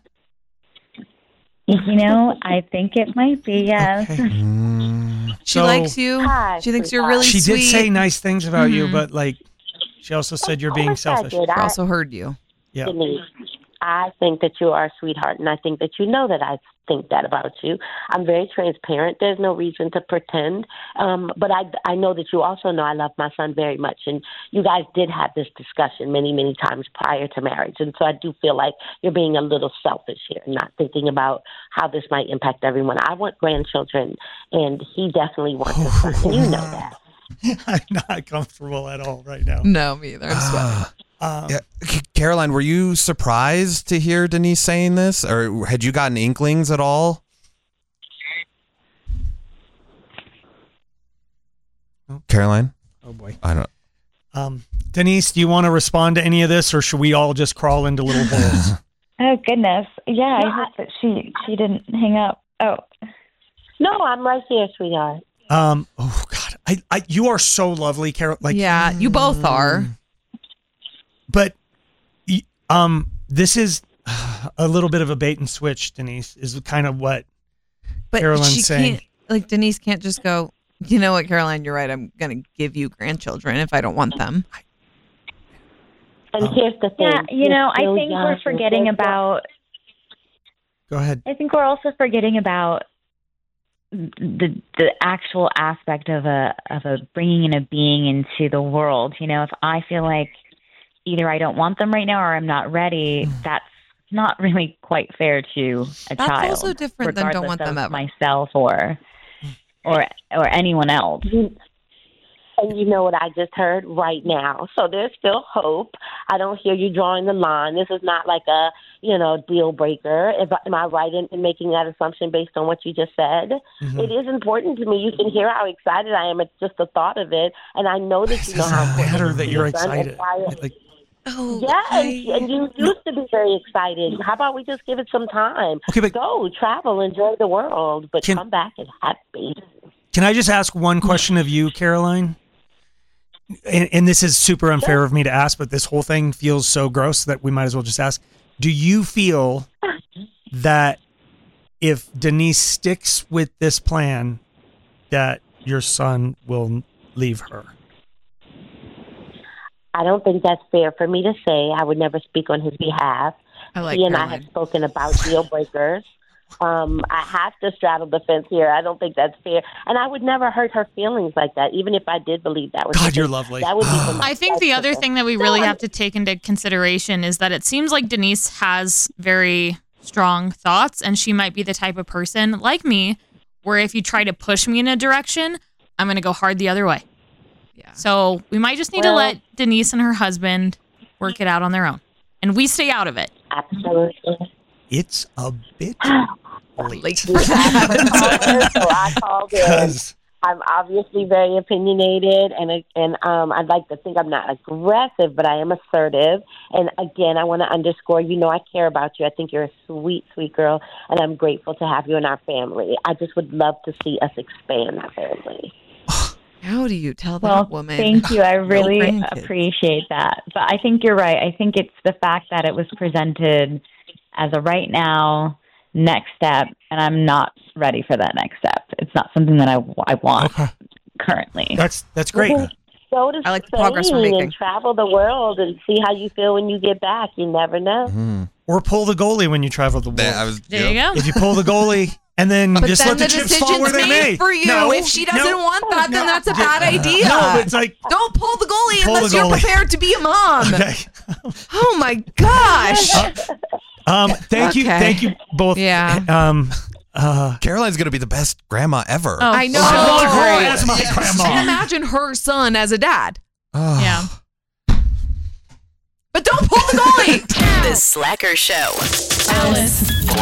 I think it might be. Yes. Okay. She likes you. She thinks you're really sweet. She did say nice things about you, but she also said you're being selfish. She also heard you. Yeah. Denise, I think that you are a sweetheart, and I think that you know that I think that about you. I'm very transparent. There's no reason to pretend. But I know that you also know I love my son very much, and you guys did have this discussion many, many times prior to marriage. And so I do feel like you're being a little selfish here, not thinking about how this might impact everyone. I want grandchildren, and he definitely wants a son, and you know that. I'm not comfortable at all right now. No, me either. I'm sweating. Caroline, were you surprised to hear Denise saying this, or had you gotten inklings at all? Caroline? Oh boy. I don't. Denise, do you want to respond to any of this, or should we all just crawl into little holes? Oh goodness. Yeah, I hope that she didn't hang up. Oh. No, I'm right here, sweetheart. Oh God. You are so lovely, Carol. Yeah, you both are. But this is a little bit of a bait and switch, Denise, is kind of what Caroline's saying. Denise can't just go, you know what, Caroline, you're right. I'm going to give you grandchildren if I don't want them. And here's the thing. Yeah, I think we're forgetting about... Go ahead. I think we're also forgetting about the actual aspect of a bringing in a being into the world. If I feel like either I don't want them right now or I'm not ready, that's not really quite fair to a child. That's also different than don't want them ever. Myself or anyone else. And you know what I just heard right now. So there's still hope. I don't hear you drawing the line. This is not like a, deal breaker. Am I right in making that assumption based on what you just said? Mm-hmm. It is important to me. You can hear how excited I am at just the thought of it. And I know that you know how important it doesn't matter that you're excited. And you used to be very excited. How about we just give it some time? Okay, but go, travel, enjoy the world, but come back and have babies. Can I just ask one question of you, Caroline? And this is super unfair of me to ask, but this whole thing feels so gross that we might as well just ask. Do you feel that if Denise sticks with this plan, that your son will leave her? I don't think that's fair for me to say. I would never speak on his behalf. He and I have spoken about deal breakers. I have to straddle the fence here. I don't think that's fair. And I would never hurt her feelings like that, even if I did believe that was God, you're lovely. That would be I think the other thing that we really have to take into consideration is that it seems like Denise has very strong thoughts, and she might be the type of person like me where if you try to push me in a direction, I'm going to go hard the other way. Yeah. So we might just need to let Denise and her husband work it out on their own, and we stay out of it. Absolutely. It's a bit late. So I called in. I'm obviously very opinionated, and I'd like to think I'm not aggressive, but I am assertive. And again, I want to underscore, I care about you. I think you're a sweet, sweet girl, and I'm grateful to have you in our family. I just would love to see us expand our family. How do you tell that woman? Thank you. I really appreciate that. But I think you're right. I think it's the fact that it was presented as a right now next step, and I'm not ready for that next step. It's not something that I want currently. That's great. Go to I like the progress we're making. And travel the world and see how you feel when you get back. You never know. Mm-hmm. Or pull the goalie when you travel the world. There you go. If you pull the goalie and then just let the chips fall where they may. For you. No, if she doesn't want that, then that's a bad idea. No, but it's like don't pull the goalie unless you're prepared to be a mom. Okay. Oh my gosh. Thank you both. Yeah. Caroline's gonna be the best grandma ever. Oh, I know. As my grandma. And imagine her son as a dad. Yeah. But don't pull the goalie. The Slacker Show. Alice.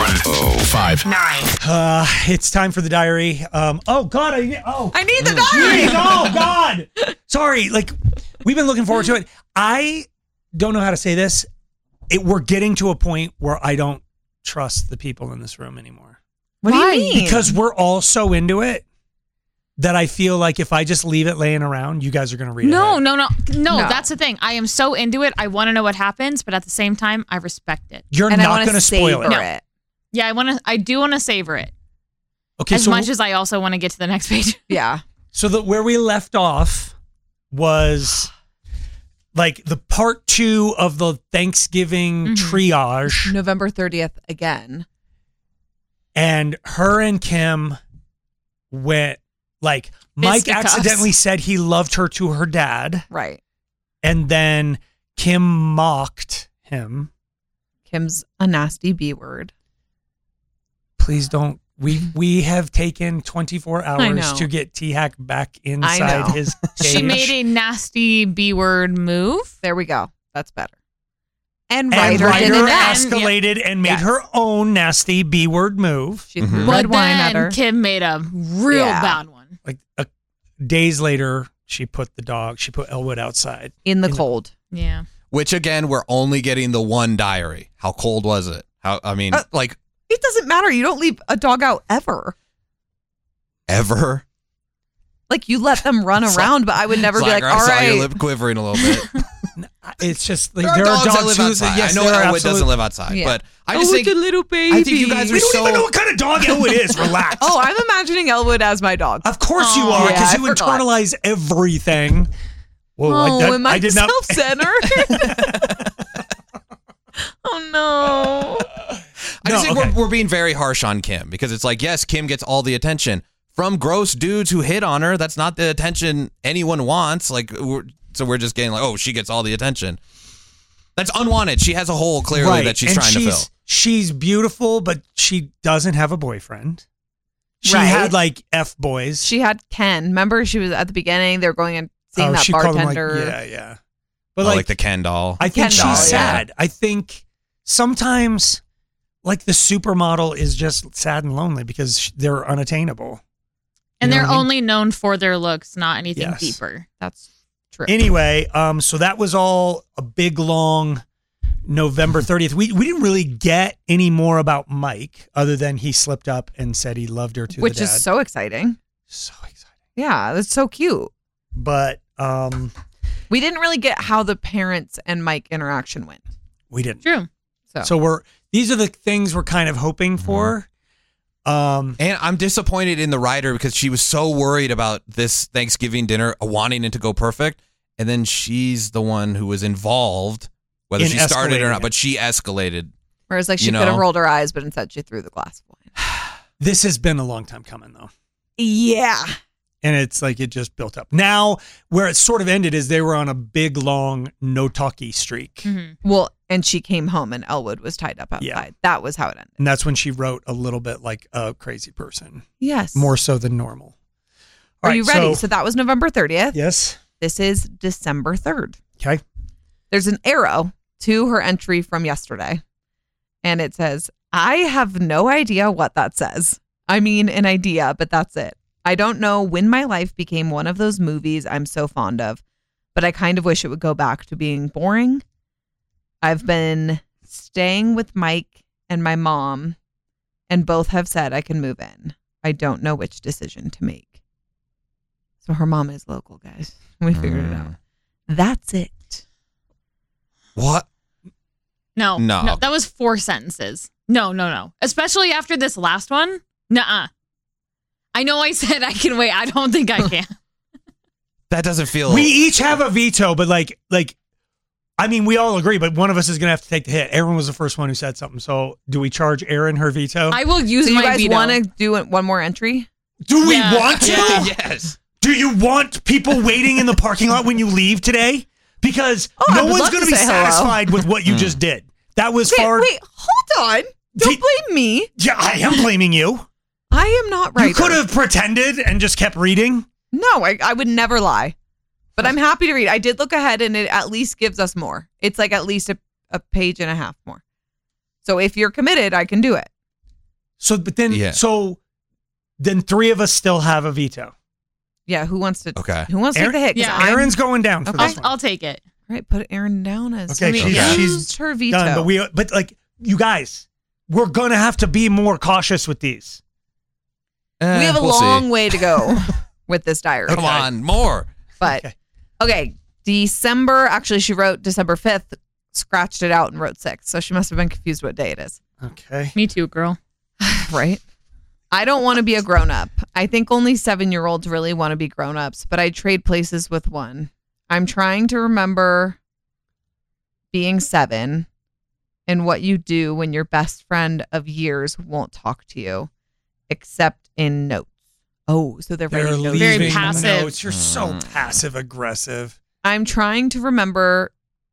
1059. It's time for the diary. Oh God, I need the diary. Oh God. Sorry. We've been looking forward to it. I don't know how to say this. We're getting to a point where I don't trust the people in this room anymore. What do you mean? Because we're all so into it that I feel like if I just leave it laying around, you guys are going to read it. No. That's the thing. I am so into it. I want to know what happens, but at the same time, I respect it. You're not going to spoil it. No. Yeah, I do want to savor it. Okay, as much as I also want to get to the next page. Yeah. So where we left off was the part 2 of the Thanksgiving triage. November 30th again. And her and Kim went Mike accidentally said he loved her to her dad. Right. And then Kim mocked him. Kim's a nasty B word. Please don't. We have taken 24 hours to get T-Hack back inside his cage. She made a nasty B word move. There we go. That's better. And Ryder didn't escalated and made her own nasty B word move. She threw red wine at her. Kim made a real bad one. Days later, she put Elwood outside. In the cold. Yeah. Which again, we're only getting the one diary. How cold was it? It doesn't matter. You don't leave a dog out ever. Ever? You let them run around, but I would never be all right. I saw your lip quivering a little bit. It's just there are dogs that live outside. I know Elwood doesn't live outside, but I just think a little baby. I think you guys are we don't even know what kind of dog Elwood is. Relax. Oh, I'm imagining Elwood as my dog. Of course you are, because you internalize everything. Whoa, am I self-centered? Oh no. I just think we're being very harsh on Kim because it's yes, Kim gets all the attention from gross dudes who hit on her. That's not the attention anyone wants. So we're just getting she gets all the attention. That's unwanted. She has a hole clearly that she's trying to fill. She's beautiful, but she doesn't have a boyfriend. She had F boys. She had Ken. Remember, she was at the beginning. They were going and seeing that bartender. Yeah. But the Ken doll. I think she's sad. I think sometimes the supermodel is just sad and lonely because they're unattainable. And they're only known for their looks, not anything deeper. That's true. Anyway, so that was all a big, long November 30th. We didn't really get any more about Mike other than he slipped up and said he loved her to Which the dad. is so exciting. So exciting. Yeah, that's so cute. But we didn't really get how the parents and Mike interaction went. We didn't. True. So these are the things we're kind of hoping for. And I'm disappointed in the writer because she was so worried about this Thanksgiving dinner wanting it to go perfect. and then she's the one who was involved, whether she started or not, but she escalated. Whereas like she could have rolled her eyes, but instead she threw the glass of wine. This has been a long time coming, though. Yeah. And it's like it just built up. Now, where it sort of ended is they were on a big, long, no-talkie streak. Mm-hmm. Well, and she came home and Elwood was tied up outside. Yeah. That was how it ended. And that's when she wrote a little bit like a crazy person. Yes. More so than normal. Are you ready? So that was November 30th. Yes. This is December 3rd. Okay. There's an arrow to her entry from yesterday. And it says, I have no idea what that says. I mean, an idea, but that's it. I don't know when my life became one of those movies I'm so fond of, but I kind of wish it would go back to being boring. I've been staying with Mike and my mom, and both have said I can move in. I don't know which decision to make. So her mom is local, guys. We figured it out. That's it. What? No. That was 4 sentences. No. Especially after this last one. Nuh-uh. I know I said I can wait. I don't think I can. That doesn't feel... We each have a veto, but I mean, we all agree, but one of us is going to have to take the hit. Aaron was the first one who said something. So do we charge Aaron her veto? I will use my veto. Do you guys want to do one more entry? Do we want to? Yeah. Yes. Do you want people waiting in the parking lot when you leave today? Because no one's going to be satisfied with what you just did. That was far... Wait, hold on. Don't blame me. Yeah, I am blaming you. I am not right. You could have pretended and just kept reading. No, I would never lie. But I'm happy to read. I did look ahead, and it at least gives us more. It's like at least a page and a half more. So if you're committed, I can do it. So, but then, then 3 of us still have a veto. Yeah, who wants to? Okay. Who wants to take the hit? Yeah, Aaron's going down for this one. I'll take it. All right, put Aaron down as she's her veto. Done, but like you guys, we're gonna have to be more cautious with these. We have a long way to go with this diary. Come on, more. But okay, December. Actually, she wrote December 5th, scratched it out, and wrote 6th. So she must have been confused what day it is. Okay. Me too, girl. Right. I don't want to be a grown-up. I think only 7-year-olds really want to be grown-ups, but I'd trade places with one. I'm trying to remember being 7 and what you do when your best friend of years won't talk to you, except in notes. Oh, so they're writing notes. Very passive. Notes. You're so passive-aggressive. I'm trying to remember...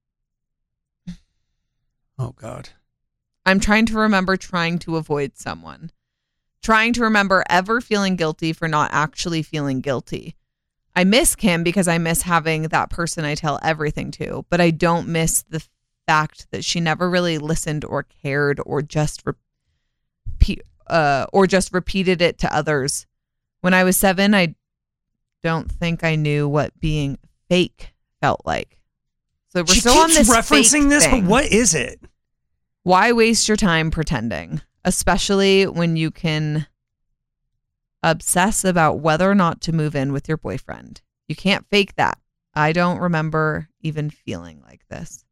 Oh, God. I'm trying to remember trying to avoid someone. Trying to remember ever feeling guilty for not actually feeling guilty. I miss Kim because I miss having that person I tell everything to, but I don't miss the fact that she never really listened or cared or just repeated it to others. When I was 7, I don't think I knew what being fake felt like. So we're still on this referencing this, thing. But what is it? Why waste your time pretending? Especially when you can obsess about whether or not to move in with your boyfriend. You can't fake that. I don't remember even feeling like this.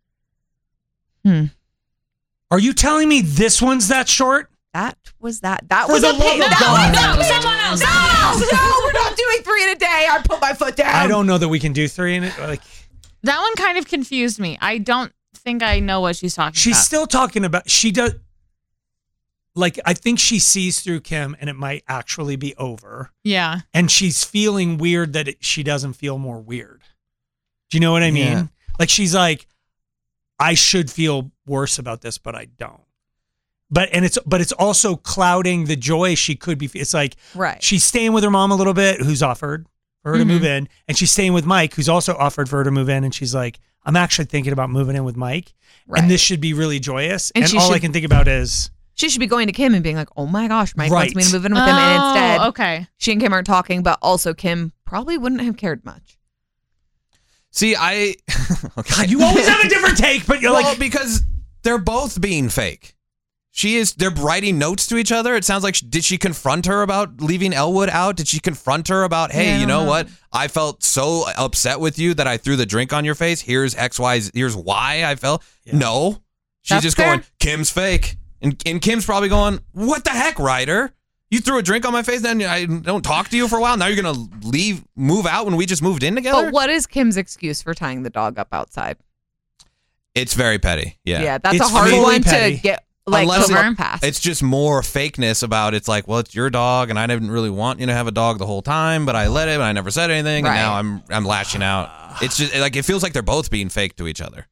Are you telling me this one's that short? That was that. That For was the a love page. of God. No, someone else. No, we're not doing 3 in a day. I put my foot down. I don't know that we can do 3 in it. Like that one kind of confused me. I don't think I know what she's talking about. She's still talking about, she does, like, I think she sees through Kim and it might actually be over. Yeah. And she's feeling weird that she doesn't feel more weird. Do you know what I mean? Yeah. Like, she's like, I should feel worse about this, but I don't. But it's also clouding the joy she could be. It's like, she's staying with her mom a little bit, who's offered for her to move in. And she's staying with Mike, who's also offered for her to move in. And she's like, I'm actually thinking about moving in with Mike. Right. And this should be really joyous. And all I can think about is... She should be going to Kim and being like, oh my gosh, Mike wants me to move in with him. And instead, she and Kim aren't talking, but also Kim probably wouldn't have cared much. See, God, you always have a different take, but you're like... because they're both being fake. They're writing notes to each other. It sounds like, did she confront her about leaving Elwood out? Did she confront her about, hey, you know what? I felt so upset with you that I threw the drink on your face. Here's here's why I felt. Yeah. No. She's just going, Kim's fake. And Kim's probably going, what the heck, Ryder? You threw a drink on my face, then I don't talk to you for a while. Now you're going to move out when we just moved in together? But what is Kim's excuse for tying the dog up outside? It's very petty. Yeah. Yeah, that's a hard one to get look past. It's just more fakeness about it's like, well, it's your dog and I didn't really want you to have a dog the whole time, but I let him and I never said anything and now I'm lashing out. It's just like it feels like they're both being fake to each other.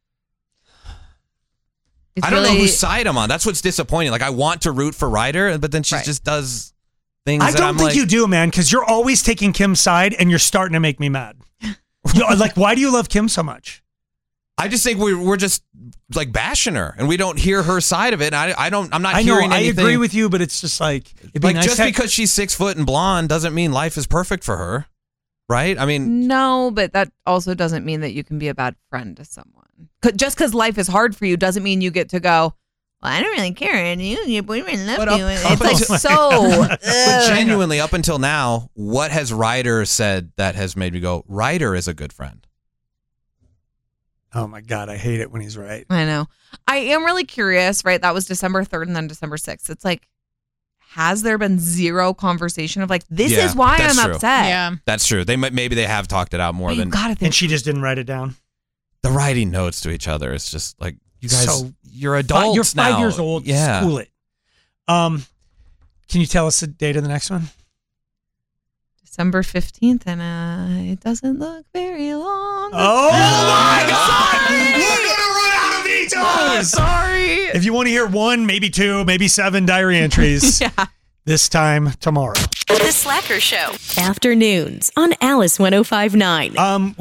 I don't know whose side I'm on. That's what's disappointing. Like I want to root for Ryder, but then she just does things. I don't think you do, man, because you're always taking Kim's side, and you're starting to make me mad. Like, why do you love Kim so much? I just think we're just like bashing her, and we don't hear her side of it. And I'm not hearing anything. I agree with you, but it's just like it'd be like nice just because she's 6 foot and blonde doesn't mean life is perfect for her, right? I mean, no, but that also doesn't mean that you can be a bad friend to someone. Just because life is hard for you doesn't mean you get to go, well, I don't really care, and your boyfriend left you. It's like so. But genuinely, up until now, what has Ryder said that has made me go, Ryder is a good friend? Oh my God, I hate it when he's right. I know. I am really curious, right? That was December 3rd and then December 6th. It's like, has there been zero conversation of like, this is why I'm upset? Yeah. That's true. Maybe they have talked it out more than. And she just didn't write it down. The writing notes to each other is just like, you guys, you're adults You're 5 now. years old. Yeah. School it. Can you tell us the date of the next one? December 15th, and it doesn't look very long. Oh my God! We're gonna run out of vetoes. Sorry. If you want to hear 1, maybe 2, maybe 7 diary entries, this time tomorrow. The Slacker Show. Afternoons on Alice 105.9.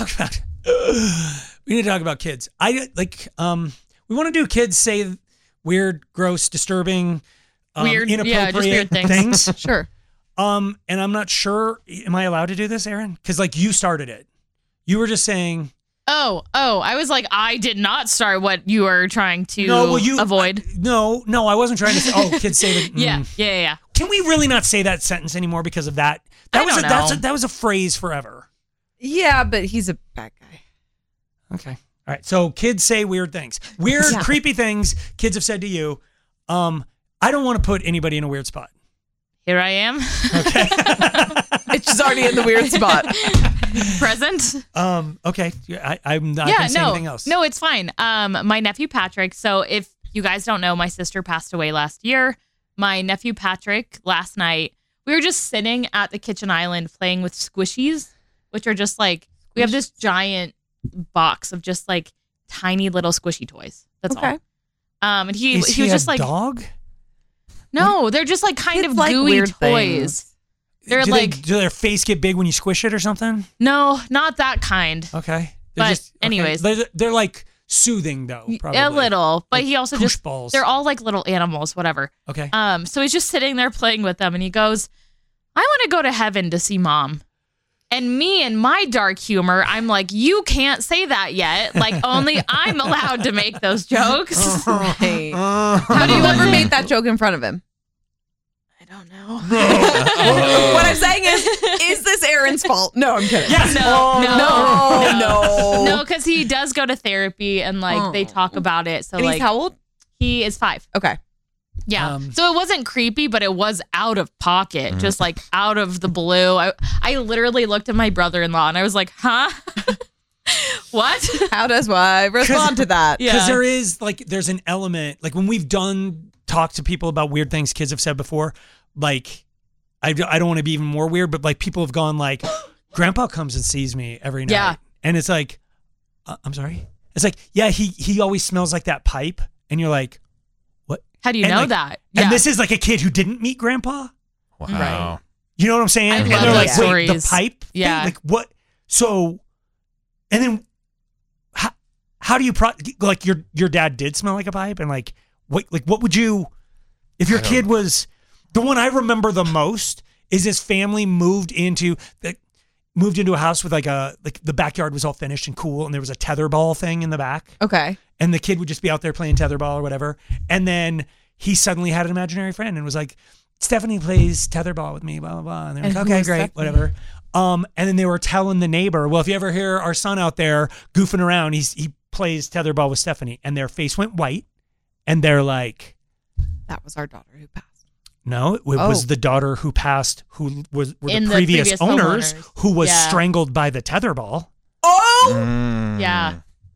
We need to talk about kids. We want to do kids say weird, gross, disturbing, weird, inappropriate just weird things. Sure. And I'm not sure. Am I allowed to do this, Aaron? Because like you started it. You were just saying. Oh! I was like, I did not start what you were trying to avoid. No, I wasn't trying to say. Oh, kids say that. Yeah. Can we really not say that sentence anymore because of that? That was a phrase forever. Yeah, but he's a bad guy. Okay. All right. So kids say weird things. Weird, creepy things kids have said to you. I don't want to put anybody in a weird spot. Here I am. Okay. It's just already in the weird spot. Present. Okay. I'm not going to say anything else. No, it's fine. My nephew Patrick. So if you guys don't know, my sister passed away last year. My nephew Patrick, last night, we were just sitting at the kitchen island playing with squishies, which are just like, we have this giant box of just like tiny little squishy toys. That's all. And he was just like dog. No, they're just like kind of like gooey toys. Things. They're do their face get big when you squish it or something? No, not that kind. Okay. Anyways, they're like soothing though. Probably. A little, but like he also just balls. They're all like little animals, whatever. Okay. So he's just sitting there playing with them, and he goes, "I want to go to heaven to see mom." And me and my dark humor, I'm like, you can't say that yet. Like, only I'm allowed to make those jokes. Right. Have you ever made that joke in front of him? I don't know. What I'm saying is this Aaron's fault? No, I'm kidding. Yes. No, because he does go to therapy and like they talk about it. So and like, he's how old? He is 5. Okay. Yeah. So it wasn't creepy, but it was out of pocket, just like out of the blue. I literally looked at my brother-in-law and I was like, huh? What? How does I respond to that? Because there's an element, like when we've talked to people about weird things kids have said before, like, I don't want to be even more weird, but like people have gone like, Grandpa comes and sees me every night. Yeah. And it's like, I'm sorry? It's like, yeah, he always smells like that pipe. And you're like, how do you know that? Yeah. And this is like a kid who didn't meet Grandpa. Wow. Right. You know what I'm saying? I and love they're like, stories. wait, the pipe? Yeah. Thing? Like what? So, and then how do you like your dad did smell like a pipe, and like what would you, if your kid was, the one I remember the most is his family moved into a house with like the backyard was all finished and cool, and there was a tetherball thing in the back. Okay. And the kid would just be out there playing tetherball or whatever. And then he suddenly had an imaginary friend and was like, Stephanie plays tetherball with me, blah, blah, blah. And they're like, okay, great, Stephanie? Whatever. And then they were telling the neighbor, well, if you ever hear our son out there goofing around, he plays tetherball with Stephanie. And their face went white. And they're like, that was our daughter who passed. No, it was the daughter who passed, who were the previous owners, who was strangled by the tetherball. Oh! Yeah.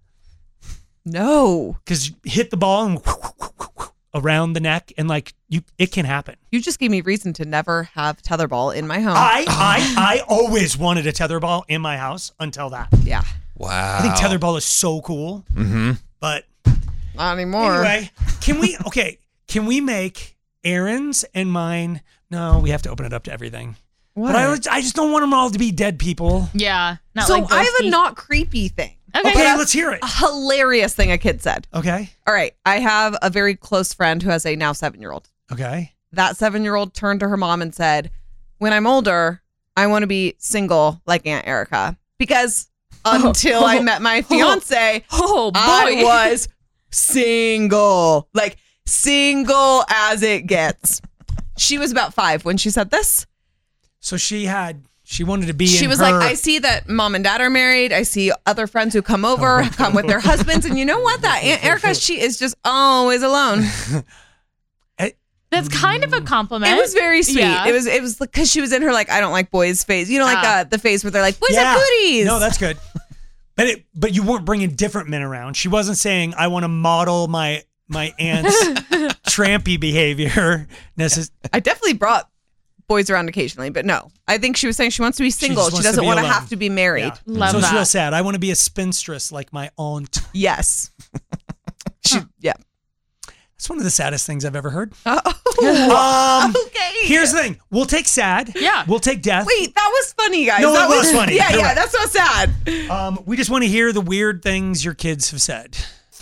No. Because hit the ball and around the neck, and it can happen. You just gave me reason to never have tetherball in my home. I always wanted a tetherball in my house until that. Yeah. Wow. I think tetherball is so cool. Mm-hmm. But not anymore. Anyway, can we make Aaron's and mine? No, we have to open it up to everything. What? But I just don't want them all to be dead people. Yeah. So I have a not creepy thing. Okay, let's hear it. A hilarious thing a kid said. Okay. All right. I have a very close friend who has a now 7-year-old. Okay. That 7-year-old turned to her mom and said, when I'm older, I want to be single like Aunt Erica. Because until I met my fiance, I was single. Like single as it gets. She was about 5 when she said this. So she wanted to be She was like, I see that mom and dad are married. I see other friends who come over, come with their husbands. And you know what? That Aunt Erica, she is just always alone. That's kind of a compliment. It was very sweet. Yeah. It was because she was in her I don't like boys phase. You know, the phase where they're like, boys are cooties. No, that's good. But you weren't bringing different men around. She wasn't saying, I want to model my aunt's trampy behavior. I definitely brought boys around occasionally, but no. I think she was saying she wants to be single. She doesn't want to have to be married. Yeah. Love so that. it's real sad. I want to be a spinstress like my aunt. Yes. Yeah. That's one of the saddest things I've ever heard. Okay. Here's the thing. We'll take sad. Yeah. We'll take death. Wait, that was funny, guys. No, that it was funny. Yeah, You're yeah, right. that's so sad. We just want to hear the weird things your kids have said.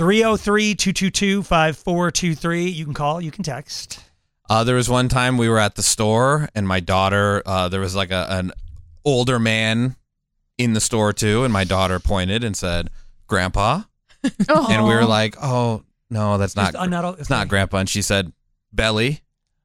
303-222-5423. You can call. You can text. There was one time we were at the store and my daughter, there was like an older man in the store too. And my daughter pointed and said, Grandpa. And we were like, oh, no, that's not, it's not Grandpa. And she said, Belly.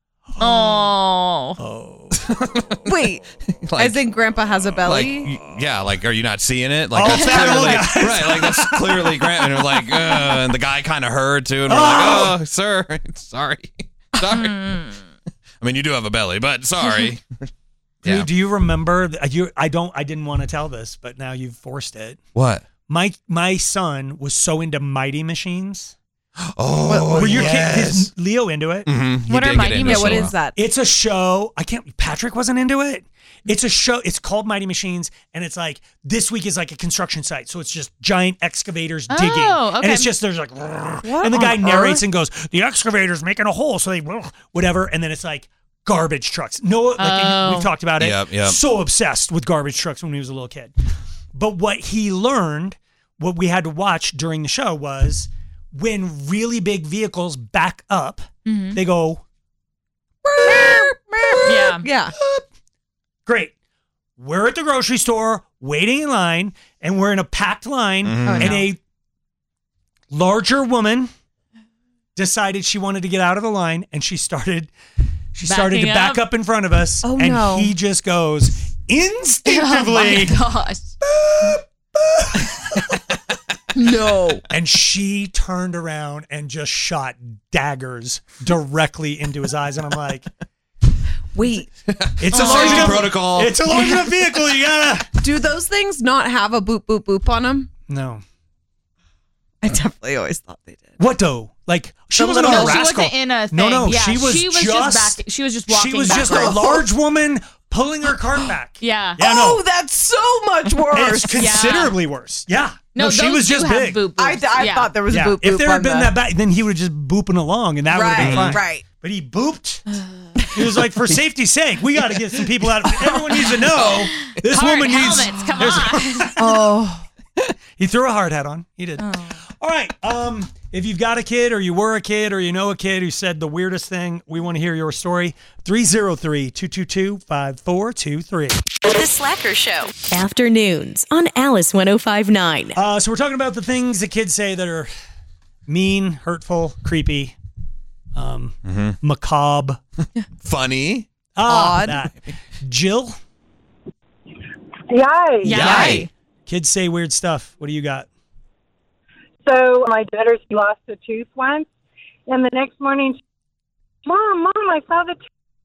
Oh. Wait, I think Grandpa has a belly? Are you not seeing it? Like, that's clearly, right, like, that's clearly Grandpa. And we're like, and the guy kind of heard too. And we're like, oh, sir, sorry. I mean, you do have a belly, but sorry. Do you remember? I didn't want to tell this, but now you've forced it. What? My son was so into Mighty Machines. Oh, were your kids? Is Leo into it? Mm-hmm. What are Mighty Machines? What is that? It's a show. Patrick wasn't into it. It's a show. It's called Mighty Machines, and it's like this week is like a construction site, so it's just giant excavators digging, okay. and it's just there's like, and the guy narrates and goes, the excavator's making a hole, so they whatever, and then it's like garbage trucks. We've talked about it. Yep. So obsessed with garbage trucks when he was a little kid. But what he learned, what we had to watch during the show was when really big vehicles back up, they go, yeah. Great. We're at the grocery store waiting in line, and we're in a packed line, and a larger woman decided she wanted to get out of the line, and she started to back up in front of us, and he just goes instinctively. Oh my gosh. No. And she turned around and just shot daggers directly into his eyes, and I'm like, wait, it's a large enough protocol. It's a large enough vehicle. You gotta. Do those things not have a boop boop boop on them? No. I definitely always thought they did. What though? Like she wasn't a rascal. She wasn't in a thing. No, yeah, she was just walking. She was just a large woman pulling her cart back. Yeah. Oh, that's so much worse. It's considerably worse. Yeah. No, she was just big. I thought there was a boop boop. If there had been on that back, then he would have just booping along, and that would have been fine. Right. But he booped. He was like, for safety's sake, we got to get some people out. Everyone needs to know this woman needs. Helmets, come on. Oh. He threw a hard hat on. He did. Oh. All right. If you've got a kid, or you were a kid, or you know a kid who said the weirdest thing, we want to hear your story. 303-222-5423. The Slacker Show. Afternoons on Alice 105.9. So we're talking about the things that kids say that are mean, hurtful, creepy, macabre, funny, odd. Jill? Yay. Kids say weird stuff. What do you got? So my daughter, she lost a tooth once, and the next morning, Mom, I saw the tooth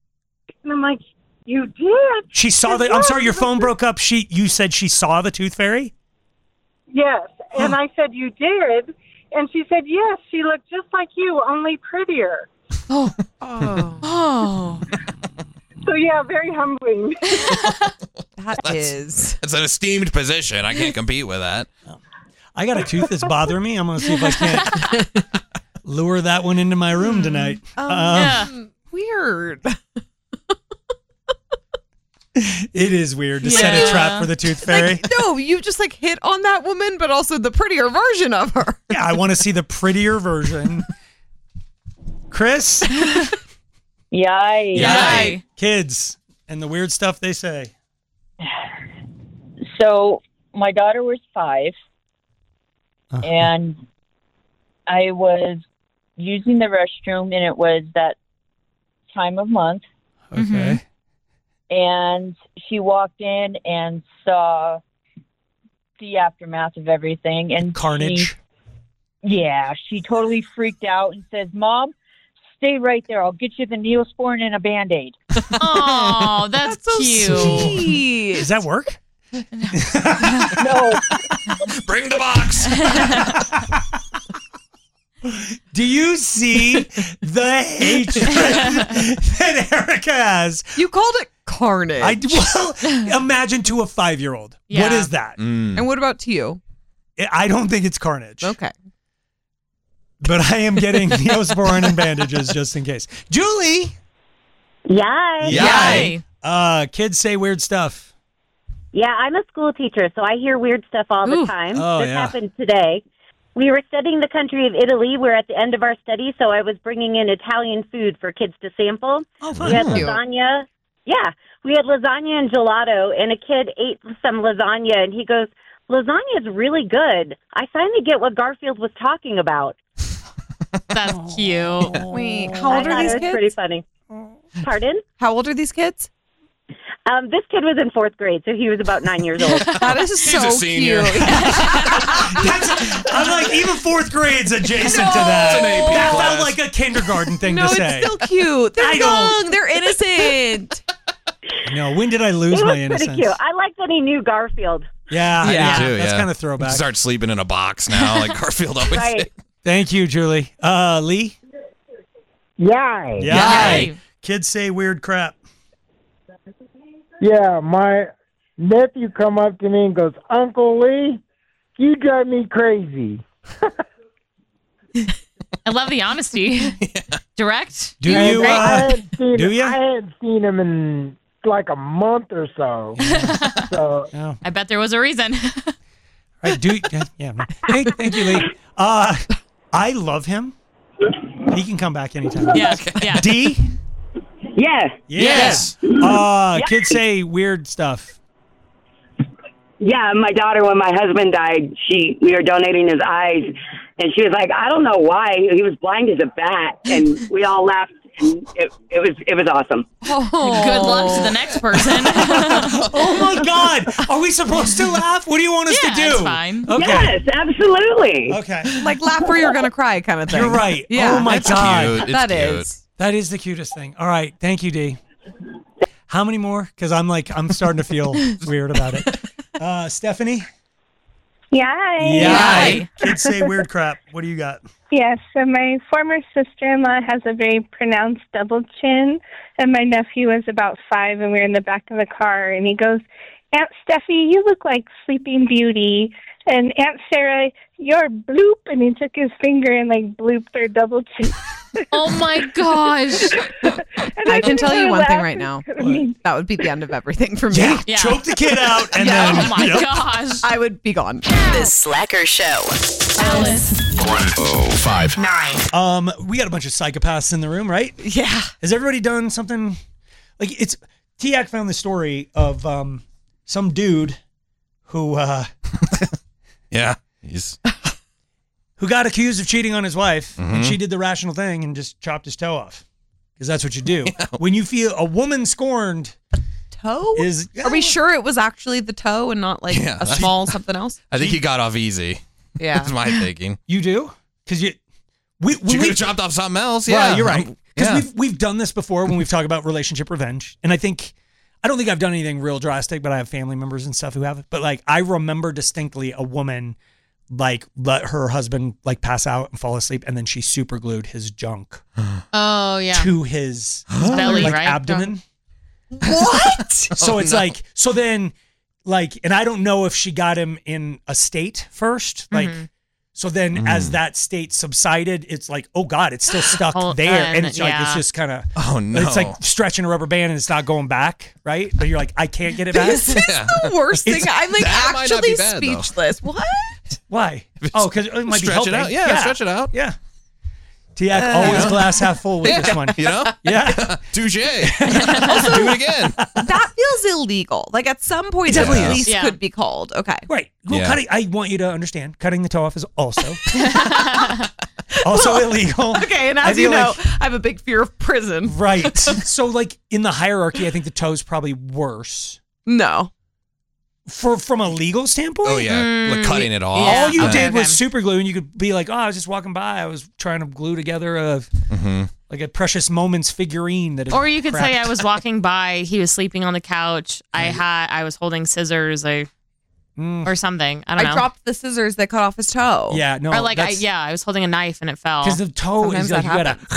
And I'm like, you did? She saw the. I'm sorry, your phone broke up. You said she saw the tooth fairy? Yes. And I said, you did? And she said, yes, she looked just like you, only prettier. Oh. So, yeah, very humbling. That's an esteemed position. I can't compete with that. I got a tooth that's bothering me. I'm going to see if I can't lure that one into my room tonight. Weird. It is weird to set a trap for the tooth fairy. No, you just hit on that woman, but also the prettier version of her. Yeah, I want to see the prettier version. Chris? Yay. Kids and the weird stuff they say. So my daughter was 5, and I was using the restroom, and it was that time of month. Okay. And she walked in and saw the aftermath of everything. And carnage. She totally freaked out and says, "Mom, stay right there. I'll get you the Neosporin and a Band-Aid." Oh, that's so cute. Sweet. Does that work? No. Bring the box. Do you see the hatred that Erica has? You called it carnage. Imagine to a 5-year-old. Yeah. What is that? And what about to you? I don't think it's carnage. Okay. But I am getting Neosporin and bandages just in case. Julie! Yay. Kids say weird stuff. Yeah, I'm a school teacher, so I hear weird stuff all the time. This happened today. We were studying the country of Italy. We're at the end of our study, so I was bringing in Italian food for kids to sample. Oh, fun. We had lasagna. Yeah, we had lasagna and gelato, and a kid ate some lasagna, and he goes, "Lasagna is really good. I finally get what Garfield was talking about." That's cute. Wait, how old are these kids? kids? Pretty funny. Pardon? How old are these kids? This kid was in 4th grade, so he was about 9 years old. That is so a senior. cute. I'm like, even 4th grade's adjacent to that. It's an AP That class. felt like a kindergarten thing to say. It's still cute. They're I don't- young. They're innocent. No, when did I lose It my was innocence? pretty cute. I like that he knew Garfield. Yeah, I do too. That's yeah. kind of throwback. Start sleeping in a box now, like Garfield always Right. did. Thank you, Julie. Lee? Yay. Yay. Kids say weird crap. Yeah, my nephew come up to me and goes, "Uncle Lee, you drive me crazy." I love the honesty. Direct. Do you? I hadn't seen do you? I hadn't seen him in like a month or so. So I bet there was a reason. Right, yeah. Thank you, Lee. I love him. He can come back anytime. Yeah. Yeah. D? Yes. Kids say weird stuff. Yeah, my daughter, when my husband died, we were donating his eyes, and she was like, "I don't know why he was blind as a bat," and we all laughed. And it was awesome. Oh. Good luck to the next person. Oh my God! Are we supposed to laugh? What do you want us to do? That's fine. Okay. Yes, absolutely. Okay. Like laugh or you're gonna cry kind of thing. You're right. Yeah. Oh my It's God. cute. It's That cute. is. That is the cutest thing. All right. Thank you, D. How many more? Because I'm starting to feel weird about it. Stephanie? Yay. Kids say weird crap. What do you got? Yes, so my former sister-in-law has a very pronounced double chin, and my nephew was about 5, and we were in the back of the car, and he goes, "Aunt Steffi, you look like Sleeping Beauty," and Aunt Sarah, "You're bloop," and he took his finger and blooped her double chin. Oh my gosh. I can tell you one thing laugh. right now. I mean, That would be the end of everything for me. Yeah. Choke the kid out and then. Oh my gosh. I would be gone. The Slacker Show. Alice. 105.9. We got a bunch of psychopaths in the room, right? Yeah. Has everybody done something like Tiak found the story of some dude who he's who got accused of cheating on his wife, Mm-hmm. and she did the rational thing and just chopped his toe off. Because that's what you do. When you feel a woman scorned, Toe? Are we sure it was actually the toe and not a small something else? I think he got off easy. Yeah. That's my thinking. You do? Because she could have chopped off something else. Well, Yeah, you're right. Because we've done this before when we've talked about relationship revenge. And I don't think I've done anything real drastic, but I have family members and stuff who have. But like, I remember distinctly a woman like let her husband like pass out and fall asleep, and then she super glued his junk to his belly, like, right? abdomen. What? So it's like, so then like, and I don't know if she got him in a state first, like, so then as that state subsided, it's like, oh God, it's still stuck there. And it's like, it's just kind of, it's like stretching a rubber band and it's not going back, right? But you're like, I can't get it back. This is the worst thing. I'm like actually speechless. What? Why? Oh, because it might be helping. Stretch it out. Yeah, stretch it out. Yeah. Tiak, always glass half full with this one. You know? Yeah. Touche. Also, do it again. That feels illegal. Like at some point, at least could be called. Okay. Right. Well, cutting, I want you to understand, cutting the toe off is also illegal. Okay, and as you know, I have a big fear of prison. Right. So like in the hierarchy, I think the toe's probably worse. No. From a legal standpoint? Oh, yeah. Like cutting it off. All you did was super glue, and you could be like, oh, I was just walking by. I was trying to glue together like a Precious Moments figurine. Or you could say I was walking by. He was sleeping on the couch. I was holding scissors or something. I don't know. I dropped the scissors that cut off his toe. Yeah, no. Or like, I was holding a knife and it fell. Because the toe is like,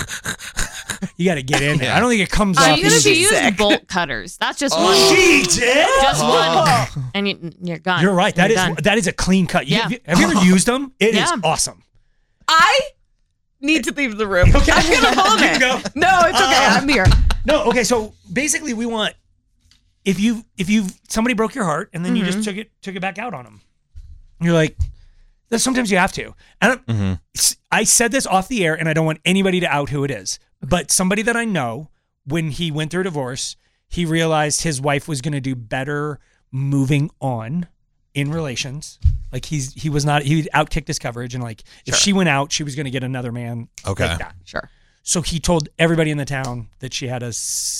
you gotta get in there. I don't think it comes off she easy. used bolt cutters. That's just one. She did? Just one. And you're gone. You're right. That is a clean cut. Have you ever used them? It is awesome. I need to leave the room. Okay. I'm gonna vomit. You go. No, it's okay. I'm here. No, okay. So basically, we want if somebody broke your heart and then you just took it back out on them. You're like, sometimes you have to. And I said this off the air, and I don't want anybody to out who it is. But somebody that I know, when he went through a divorce, he realized his wife was going to do better moving on in relations. Like he outkicked his coverage, and like if she went out, she was going to get another man like that. Sure. So he told everybody in the town that she had a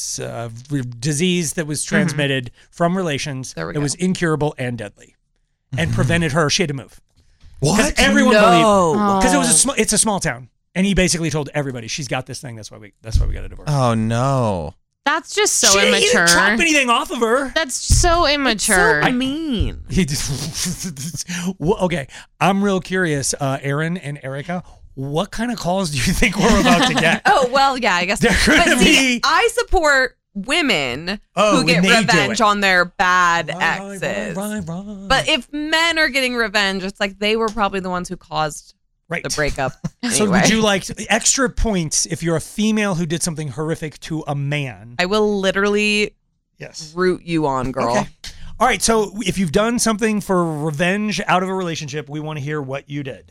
disease that was transmitted from relations. It was incurable and deadly, and prevented her. She had to move. What? Because everyone believed. Because it's a small town. And he basically told everybody, she's got this thing. That's why we got a divorce. Oh no, that's just so immature. He didn't chop anything off of her. That's so immature. So mean. He just okay. I'm real curious, Aaron and Erica. What kind of calls do you think we're about to get? Oh well, yeah, I guess. I support women who get revenge on their bad exes. Right. But if men are getting revenge, it's like they were probably the ones who caused the breakup. Anyway. So would you like extra points if you're a female who did something horrific to a man? I will literally root you on, girl. Okay. All right, so if you've done something for revenge out of a relationship, we want to hear what you did.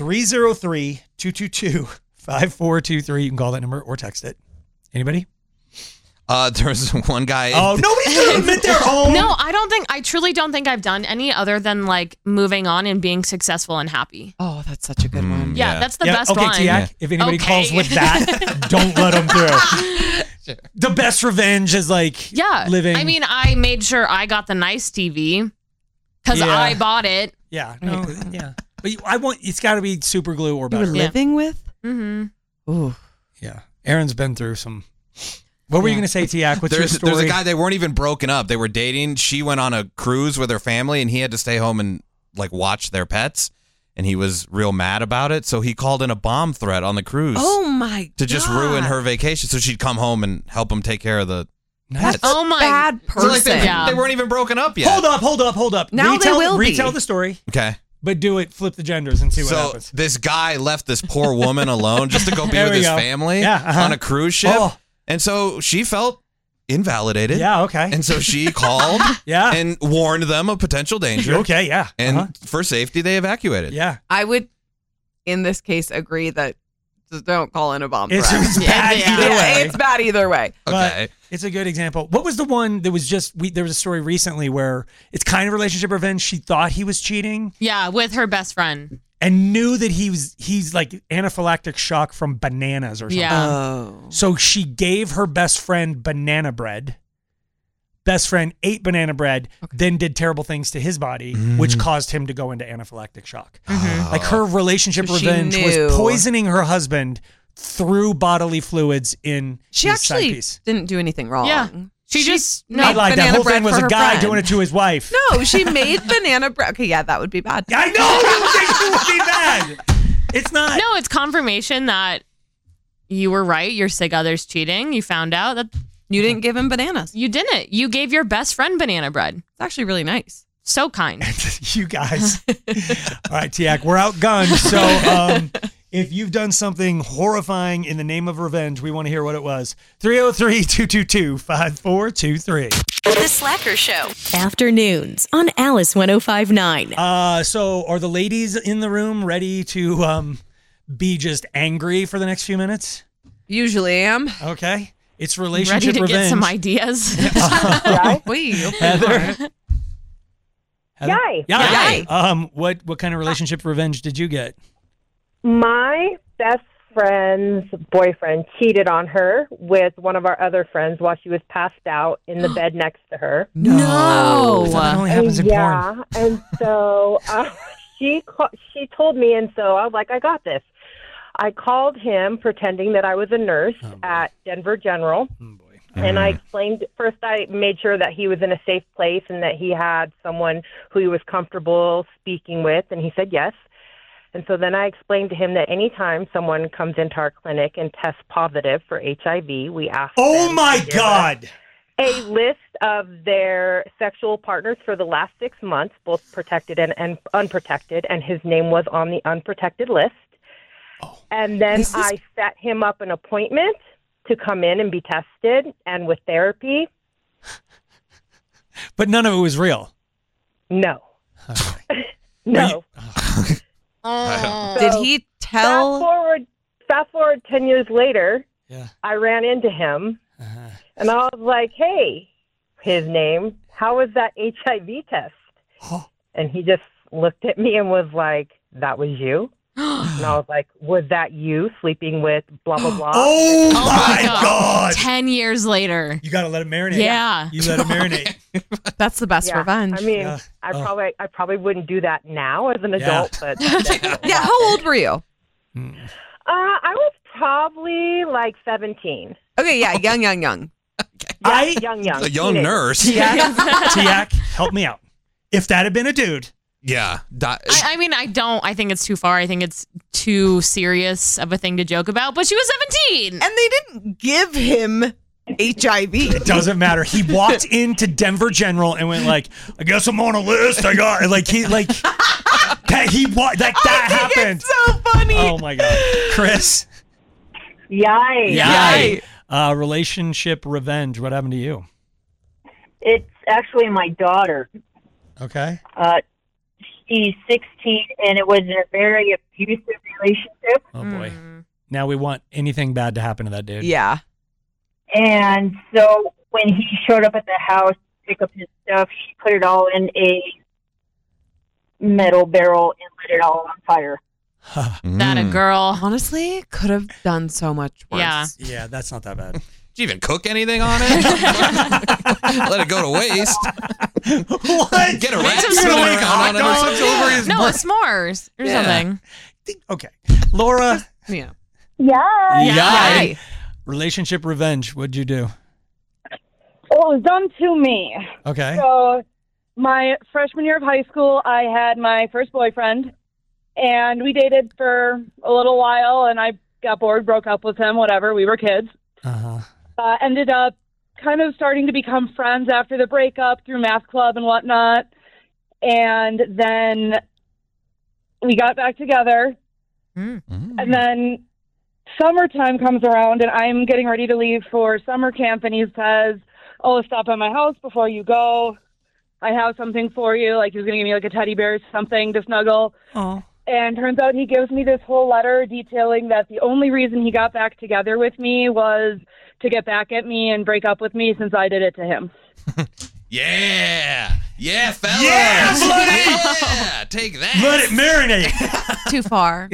303-222-5423. You can call that number or text it. Anybody? There was one guy. Oh, nobody's going to admit their own. No, I truly don't think I've done any other than like moving on and being successful and happy. Oh, that's such a good one. Yeah, that's the best one. Okay, Tiak, if anybody calls with that, don't let them through. Sure. The best revenge is like living. I mean, I made sure I got the nice TV because I bought it. Yeah, no, But it's got to be super glue or better. You were living with? Mm-hmm. Ooh. Yeah. Aaron's been through some... What were you going to say, Tiak? What's your story? There's a guy, they weren't even broken up. They were dating. She went on a cruise with her family, and he had to stay home and like watch their pets. And he was real mad about it. So he called in a bomb threat on the cruise. Oh, my God. To just ruin her vacation. So she'd come home and help him take care of the pets. Oh, my bad person. So like they weren't even broken up yet. Hold up. Now they will be. Retell the story. Okay. But flip the genders and see what happens. So this guy left this poor woman alone just to go be with his family on a cruise ship. Oh. And so she felt invalidated. Yeah, okay. And so she called and warned them of potential danger. Okay, yeah. And for safety, they evacuated. Yeah. I would, in this case, agree that just don't call in a bomb threat. It's bad either way. It's bad either way. Okay. But it's a good example. What was the one that was there was a story recently where it's kind of relationship revenge. She thought he was cheating. Yeah, with her best friend. And knew that he's like anaphylactic shock from bananas or something. Yeah. Oh. So she gave her best friend banana bread. Best friend ate banana bread, then did terrible things to his body, which caused him to go into anaphylactic shock. Mm-hmm. Like her relationship revenge was poisoning her husband threw bodily fluids in She his actually side piece. didn't do anything wrong. Yeah. She just I lied. That banana whole bread thing was for a her guy friend. doing it to his wife. No, she made banana bread. Okay, yeah, that would be bad. I know you think it would be bad. It's not. No, it's confirmation that you were right. Your sig other's cheating. You found out that You didn't give him bananas. you didn't. You gave your best friend banana bread. It's actually really nice. So kind. You guys. All right, Tiak, we're outgunned. So if you've done something horrifying in the name of revenge, we want to hear what it was. 303-222-5423. The Slacker Show. Afternoons on Alice 105.9. So are the ladies in the room ready to be just angry for the next few minutes? Usually am. Okay. It's relationship Ready to revenge. get some ideas. Wait, Heather. Yay. Yay. What kind of relationship revenge did you get? My best friend's boyfriend cheated on her with one of our other friends while she was passed out in the bed next to her. No. That only happens in porn. And so she told me, and so I was like, I got this. I called him pretending that I was a nurse at Denver General. And I explained, first I made sure that he was in a safe place and that he had someone who he was comfortable speaking with, and he said yes. And so then I explained to him that anytime someone comes into our clinic and tests positive for HIV, we ask Oh them my to give God! us a list of their sexual partners for the last 6 months, both protected and unprotected, and his name was on the unprotected list. And then I set him up an appointment to come in and be tested and with therapy. But none of it was real. No. No. Did he tell? Fast forward 10 years later, Yeah. I ran into him and I was like, hey, his name, how was that HIV test? And he just looked at me and was like, that was you? And I was like, was that you sleeping with blah, blah, blah? Oh my God. 10 years later. You got to let it marinate. Yeah. You let it marinate. That's the best revenge. I mean, I probably wouldn't do that now as an adult, but Yeah, how old were you? I was probably like 17. Okay, yeah, young. Young. A young nurse. Tiak, help me out. If that had been a dude. Yeah. I mean, I think it's too far. I think it's too serious of a thing to joke about, but she was 17. And they didn't give him HIV. It doesn't matter. He walked into Denver General and went like, I guess I'm on a list. I got like that happened. It's so funny. Oh my God. Chris. Yay. Relationship revenge. What happened to you? It's actually my daughter. Okay. She's 16, and it was in a very abusive relationship. Oh boy. Now we want anything bad to happen to that dude. Yeah. And so when he showed up at the house to pick up his stuff, she put it all in a metal barrel and lit it all on fire. That a girl. Honestly, could have done so much worse. Yeah. Yeah, that's not that bad. Did you even cook anything on it? Let it go to waste. What? Get a rat some swimming s'mores. around on it or something over his No, breath. s'mores or something. Okay. Laura. Yeah. Yay. Relationship revenge. What'd you do? Well, it was done to me. Okay. So, my freshman year of high school, I had my first boyfriend, and we dated for a little while, and I got bored, broke up with him, whatever. We were kids. Ended up kind of starting to become friends after the breakup through math club and whatnot. And then we got back together. And then summertime comes around, and I'm getting ready to leave for summer camp, and he says, oh, stop at my house before you go. I have something for you. Like, he was going to give me like a teddy bear or something to snuggle. Oh. And turns out he gives me this whole letter detailing that the only reason he got back together with me was to get back at me and break up with me since I did it to him. Yeah. Yeah, fellas. Yeah, buddy. Yeah, take that. Let it marinate. Too far.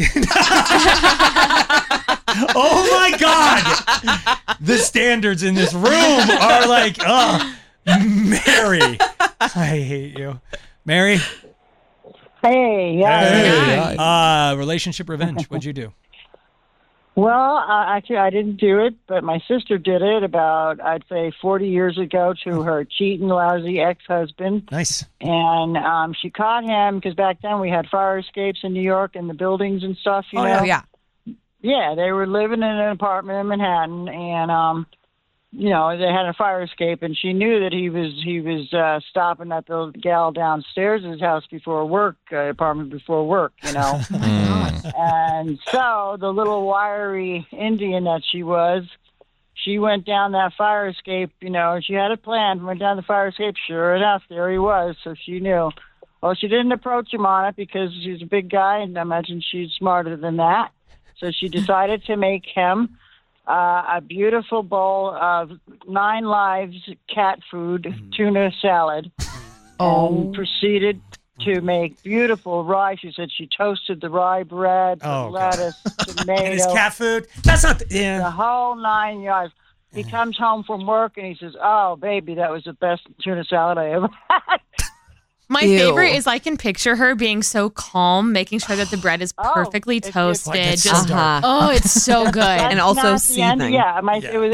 Oh my God. The standards in this room are like, Mary. I hate you. Mary. Hey, Hey. Relationship revenge. What'd you do? Well, actually, I didn't do it, but my sister did it about, I'd say, 40 years ago to her cheating, lousy ex-husband. Nice. And she caught him because back then we had fire escapes in New York and the buildings and stuff, you know? Yeah. Yeah, they were living in an apartment in Manhattan, and they had a fire escape, and she knew that he was stopping at the gal downstairs' house before work, apartment before work, you know. And so the little wiry Indian that she was, she went down that fire escape, you know. She had it planned, went down the fire escape. Sure enough, there he was. So she knew. Well, she didn't approach him on it because he's a big guy, and I imagine she's smarter than that. So she decided to make him a beautiful bowl of 9 Lives cat food, tuna salad, and proceeded to make beautiful rye. She said she toasted the rye bread, lettuce, tomato. And his cat food? That's not the whole 9 yards. He comes home from work and he says, "Oh, baby, that was the best tuna salad I ever had." My favorite is I can picture her being so calm, making sure that the bread is perfectly toasted. Oh, it's so good. And also seething. My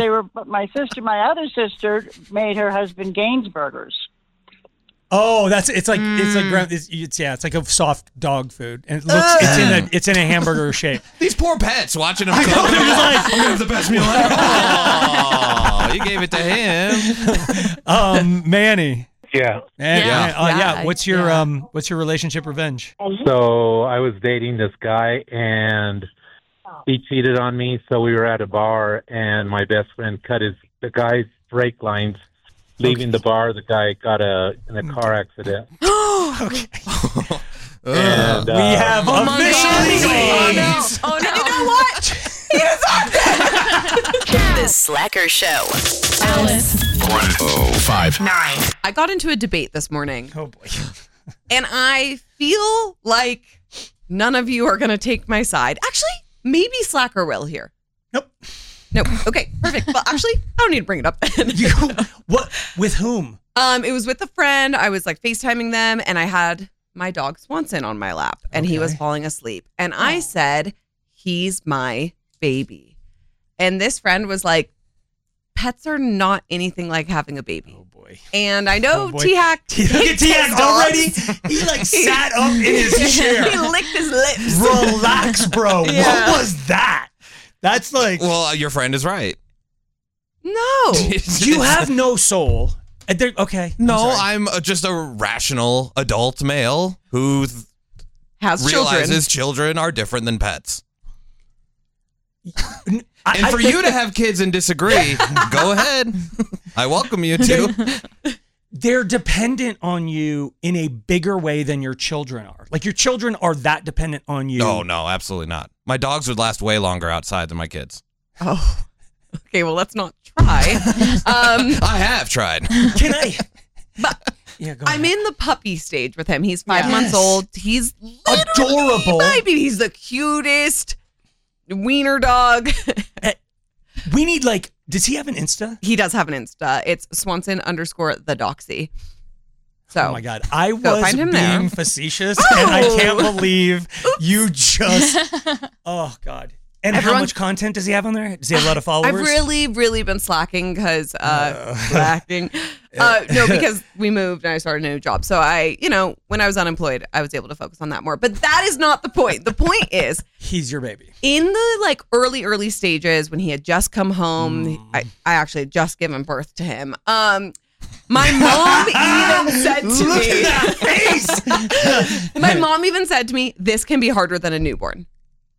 other sister made her husband Gainsburgers. Oh, it's like a soft dog food, and it looks it's in a hamburger shape. These poor pets watching him cook. I'm gonna have the best meal ever. Oh, you gave it to him. Manny. Yeah. What's your relationship revenge? So I was dating this guy, and he cheated on me. So we were at a bar, and my best friend cut the guy's brake lines. Leaving the bar, the guy got in a car accident. Okay. And, we have officially. Oh no! You know what? He was on there. The Slacker Show. Alice. 1059. I got into a debate this morning. Oh boy. And I feel like none of you are going to take my side. Actually, maybe Slacker will here. Nope. Okay, perfect. Well, actually, I don't need to bring it up. What? With whom? It was with a friend. I was like FaceTiming them, and I had my dog Swanson on my lap, and he was falling asleep. And I said, "He's my baby." And this friend was like, "Pets are not anything like having a baby." Oh boy. And I know T-Hack. T-Hack already. He sat up in his chair. He licked his lips. Relax, bro. Yeah. What was that? That's like. Well, your friend is right. No. You have no soul. Okay. No, I'm just a rational adult male who realizes children are different than pets. And for you to have kids and disagree, go ahead. I welcome you to. They're dependent on you in a bigger way than your children are. Like your children are that dependent on you. Oh, no, absolutely not. My dogs would last way longer outside than my kids. Oh, okay. Well, let's not try. I have tried. Can I? I'm in the puppy stage with him. He's 5 months old. He's adorable. He's the cutest wiener dog. We need does he have an Insta? He does have an Insta. It's Swanson_the Doxy. So, oh my God. I was being facetious and I can't believe you just, oh God. And how much content does he have on there? Does he have a lot of followers? I've really, really been slacking because, because we moved and I started a new job. So when I was unemployed, I was able to focus on that more. But that is not the point. The point is, he's your baby. In the early stages when he had just come home, I actually had just given birth to him. My mom even said to me, look at that face. My mom even said to me, "This can be harder than a newborn."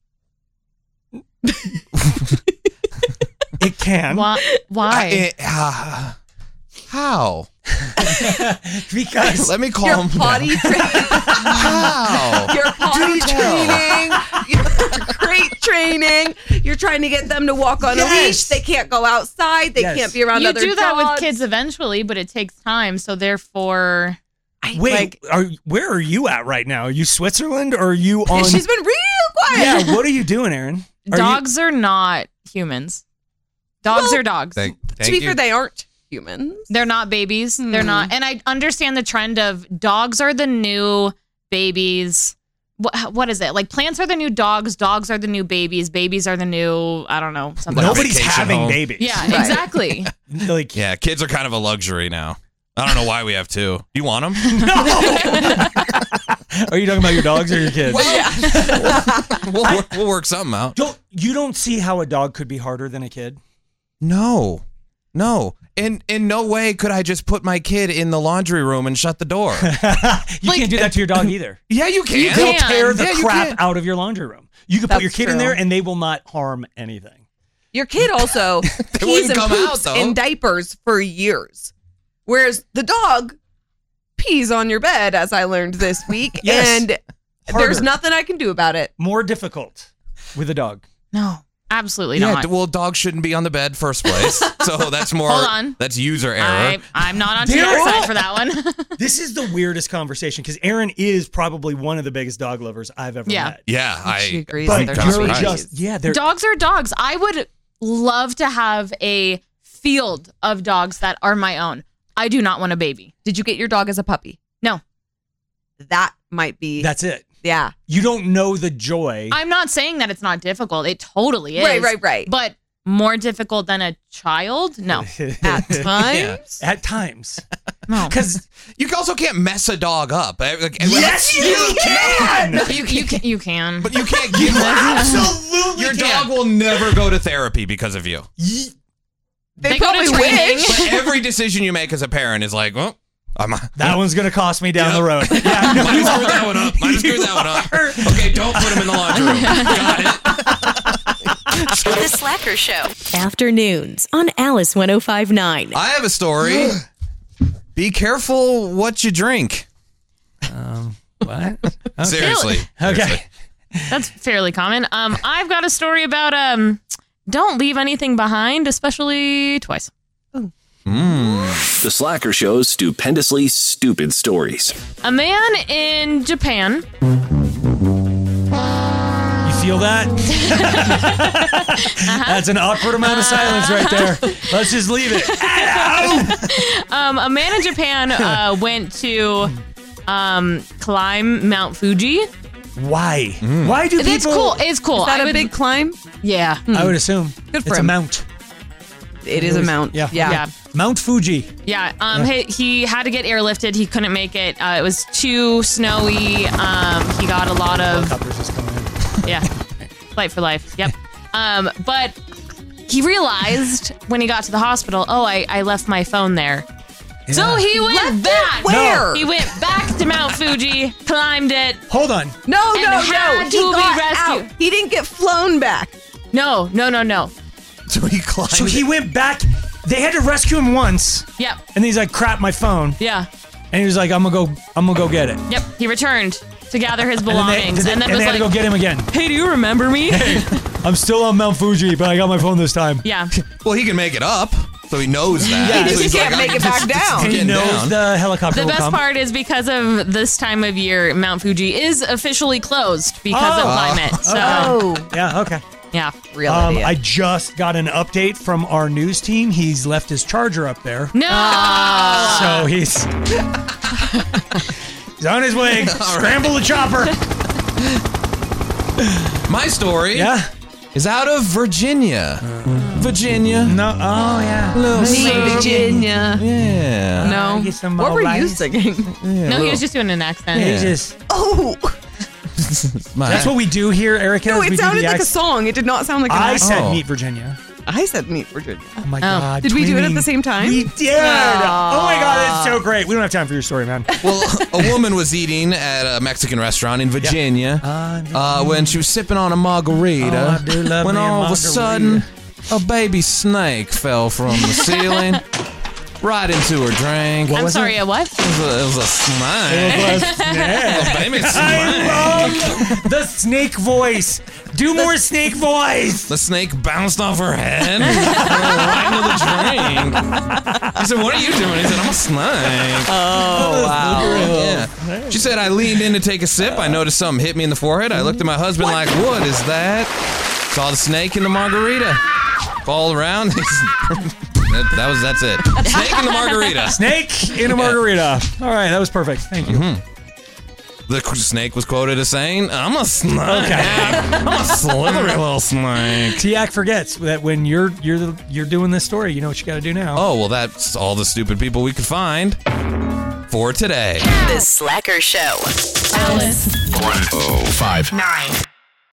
It can. Why? How? Because let me calm down. How? Your potty training, your crate training. You're trying to get them to walk on a leash. They can't go outside. They can't be around other dogs. You do that with kids eventually, but it takes time. So therefore, wait. Where are you at right now? Are you Switzerland or are you on? She's been real quiet. Yeah. What are you doing, Aaron? Dogs are not humans. Dogs are dogs. To be fair, they aren't humans. They're not babies. They're not. And I understand the trend of dogs are the new babies. what is it? Like plants are the new dogs. Dogs are the new babies. Babies are the new, I don't know. Something Nobody's Vacation having home. babies. Yeah, exactly. Like, Yeah, kids are kind of a luxury now. I don't know why we have two. Do you want them? Are you talking about your dogs or your kids? We'll work something out. You don't see how a dog could be harder than a kid? No. In no way could I just put my kid in the laundry room and shut the door. You can't do that to your dog either. Yeah, you can. They'll tear the you crap can. out of your laundry room. You can put That's your kid in true. there and they will not harm anything. Your kid also pees wouldn't and come out, poops though. in diapers for years. Whereas the dog pees on your bed, as I learned this week. Yes. And there's Harder. nothing I can do about it. More difficult with a dog. No, absolutely Yeah, not. well, dogs shouldn't be on the bed first place. So that's more. Hold on. That's user error. I'm not on your side for that one. This is the weirdest conversation because Aaron is probably one of the biggest dog lovers I've ever met. Yeah, She agrees But that they're you're not just, they're Dogs are dogs. I would love to have a field of dogs that are my own. I do not want a baby. Did you get your dog as a puppy? No. That might be. That's it. Yeah. You don't know the joy. I'm not saying that it's not difficult. It totally is. Right. But more difficult than a child? No. At times? At times. No. Because you also can't mess a dog up. Yes, you can! You can. But you can't give Absolutely Your can. dog will never go to therapy because of you. They go to probably training. wish. But every decision you make as a parent is like, well, That one's going to cost me down the road. Might have screwed that one up. Might have screwed that one up. Okay, don't put him in the laundry room. Got it. The Slacker Show. Afternoons on Alice 105.9. I have a story. Be careful what you drink. What? Seriously. Okay. That's fairly common. I've got a story about don't leave anything behind, especially twice. The Slacker Show's stupendously stupid stories. A man in Japan. You feel that? That's an awkward amount of silence right there. Let's just leave it. A man in Japan went to climb Mount Fuji. Why? Why do people... It's cool. It's cool. Is that a big climb? Yeah. I would assume. Good for it's him. a mount. It is a mount. Yeah. Mount Fuji. Yeah. He had to get airlifted. He couldn't make it. It was too snowy. He got a lot of... Helicopters just coming in. Yeah. Flight for life. Yep. But he realized when he got to the hospital, I left my phone there. Yeah. So he went back. Where? He went back to Mount Fuji, climbed it. Hold on. No. He got out. He didn't get flown back. No. So he climbed. So he went back. They had to rescue him once. Yep. And he's like, crap, my phone. Yeah. And he was like, I'm gonna go get it. Yep. He returned to gather his belongings, and then was they had like, to go get him again. "Hey, do you remember me?" Hey, I'm still on Mount Fuji, but I got my phone this time. Yeah. Well, he can make it up, so he knows that. Yeah, He so just he's can't like, make it back down. He knows the helicopter The will best come. part is because of this time of year, Mount Fuji is officially closed because of climate. So, Yeah, okay. yeah. Real idiot. I just got an update from our news team. He's left his charger up there. No. So he's on his way. Scramble the chopper. My story is out of Virginia. Virginia. No. Oh, yeah. Little Virginia. Yeah. No. Get some What were you rice. singing? No, he was just doing an accent. He just... Oh. That's what we do here, Erica. No, is it we do sounded the like a accent. song. It did not sound like an I accent. said Meet Virginia. I said Meet Virginia. Oh, my God. Did we do it at twinning. the same time? We did. Oh, my God. That's so great. We don't have time for your story, man. Well, a woman was eating at a Mexican restaurant in Virginia when she was sipping on a margarita. Oh, I do love when me a all of a margarita. sudden, a baby snake fell from the ceiling right into her drink. I'm sorry, a what? It was a snake. It was a snake. A baby snake. I love the snake voice. Do more snake voice. The snake bounced off her head right into the drink. She said, "What are you doing?" He said, "I'm a snake." Oh, wow. Yeah. She said, "I leaned in to take a sip. I noticed something hit me in the forehead. I looked at my husband like, what is that? Saw the snake in the margarita. All around." That's it. Snake in the margarita. Snake in a margarita. All right, that was perfect. Thank you. The snake was quoted as saying, I'm a snake. I'm a slithery little snake. Tiak forgets that when you're doing this story, you know what you got to do now. Oh, well, that's all the stupid people we could find for today. The Slacker Show. Alice 1059.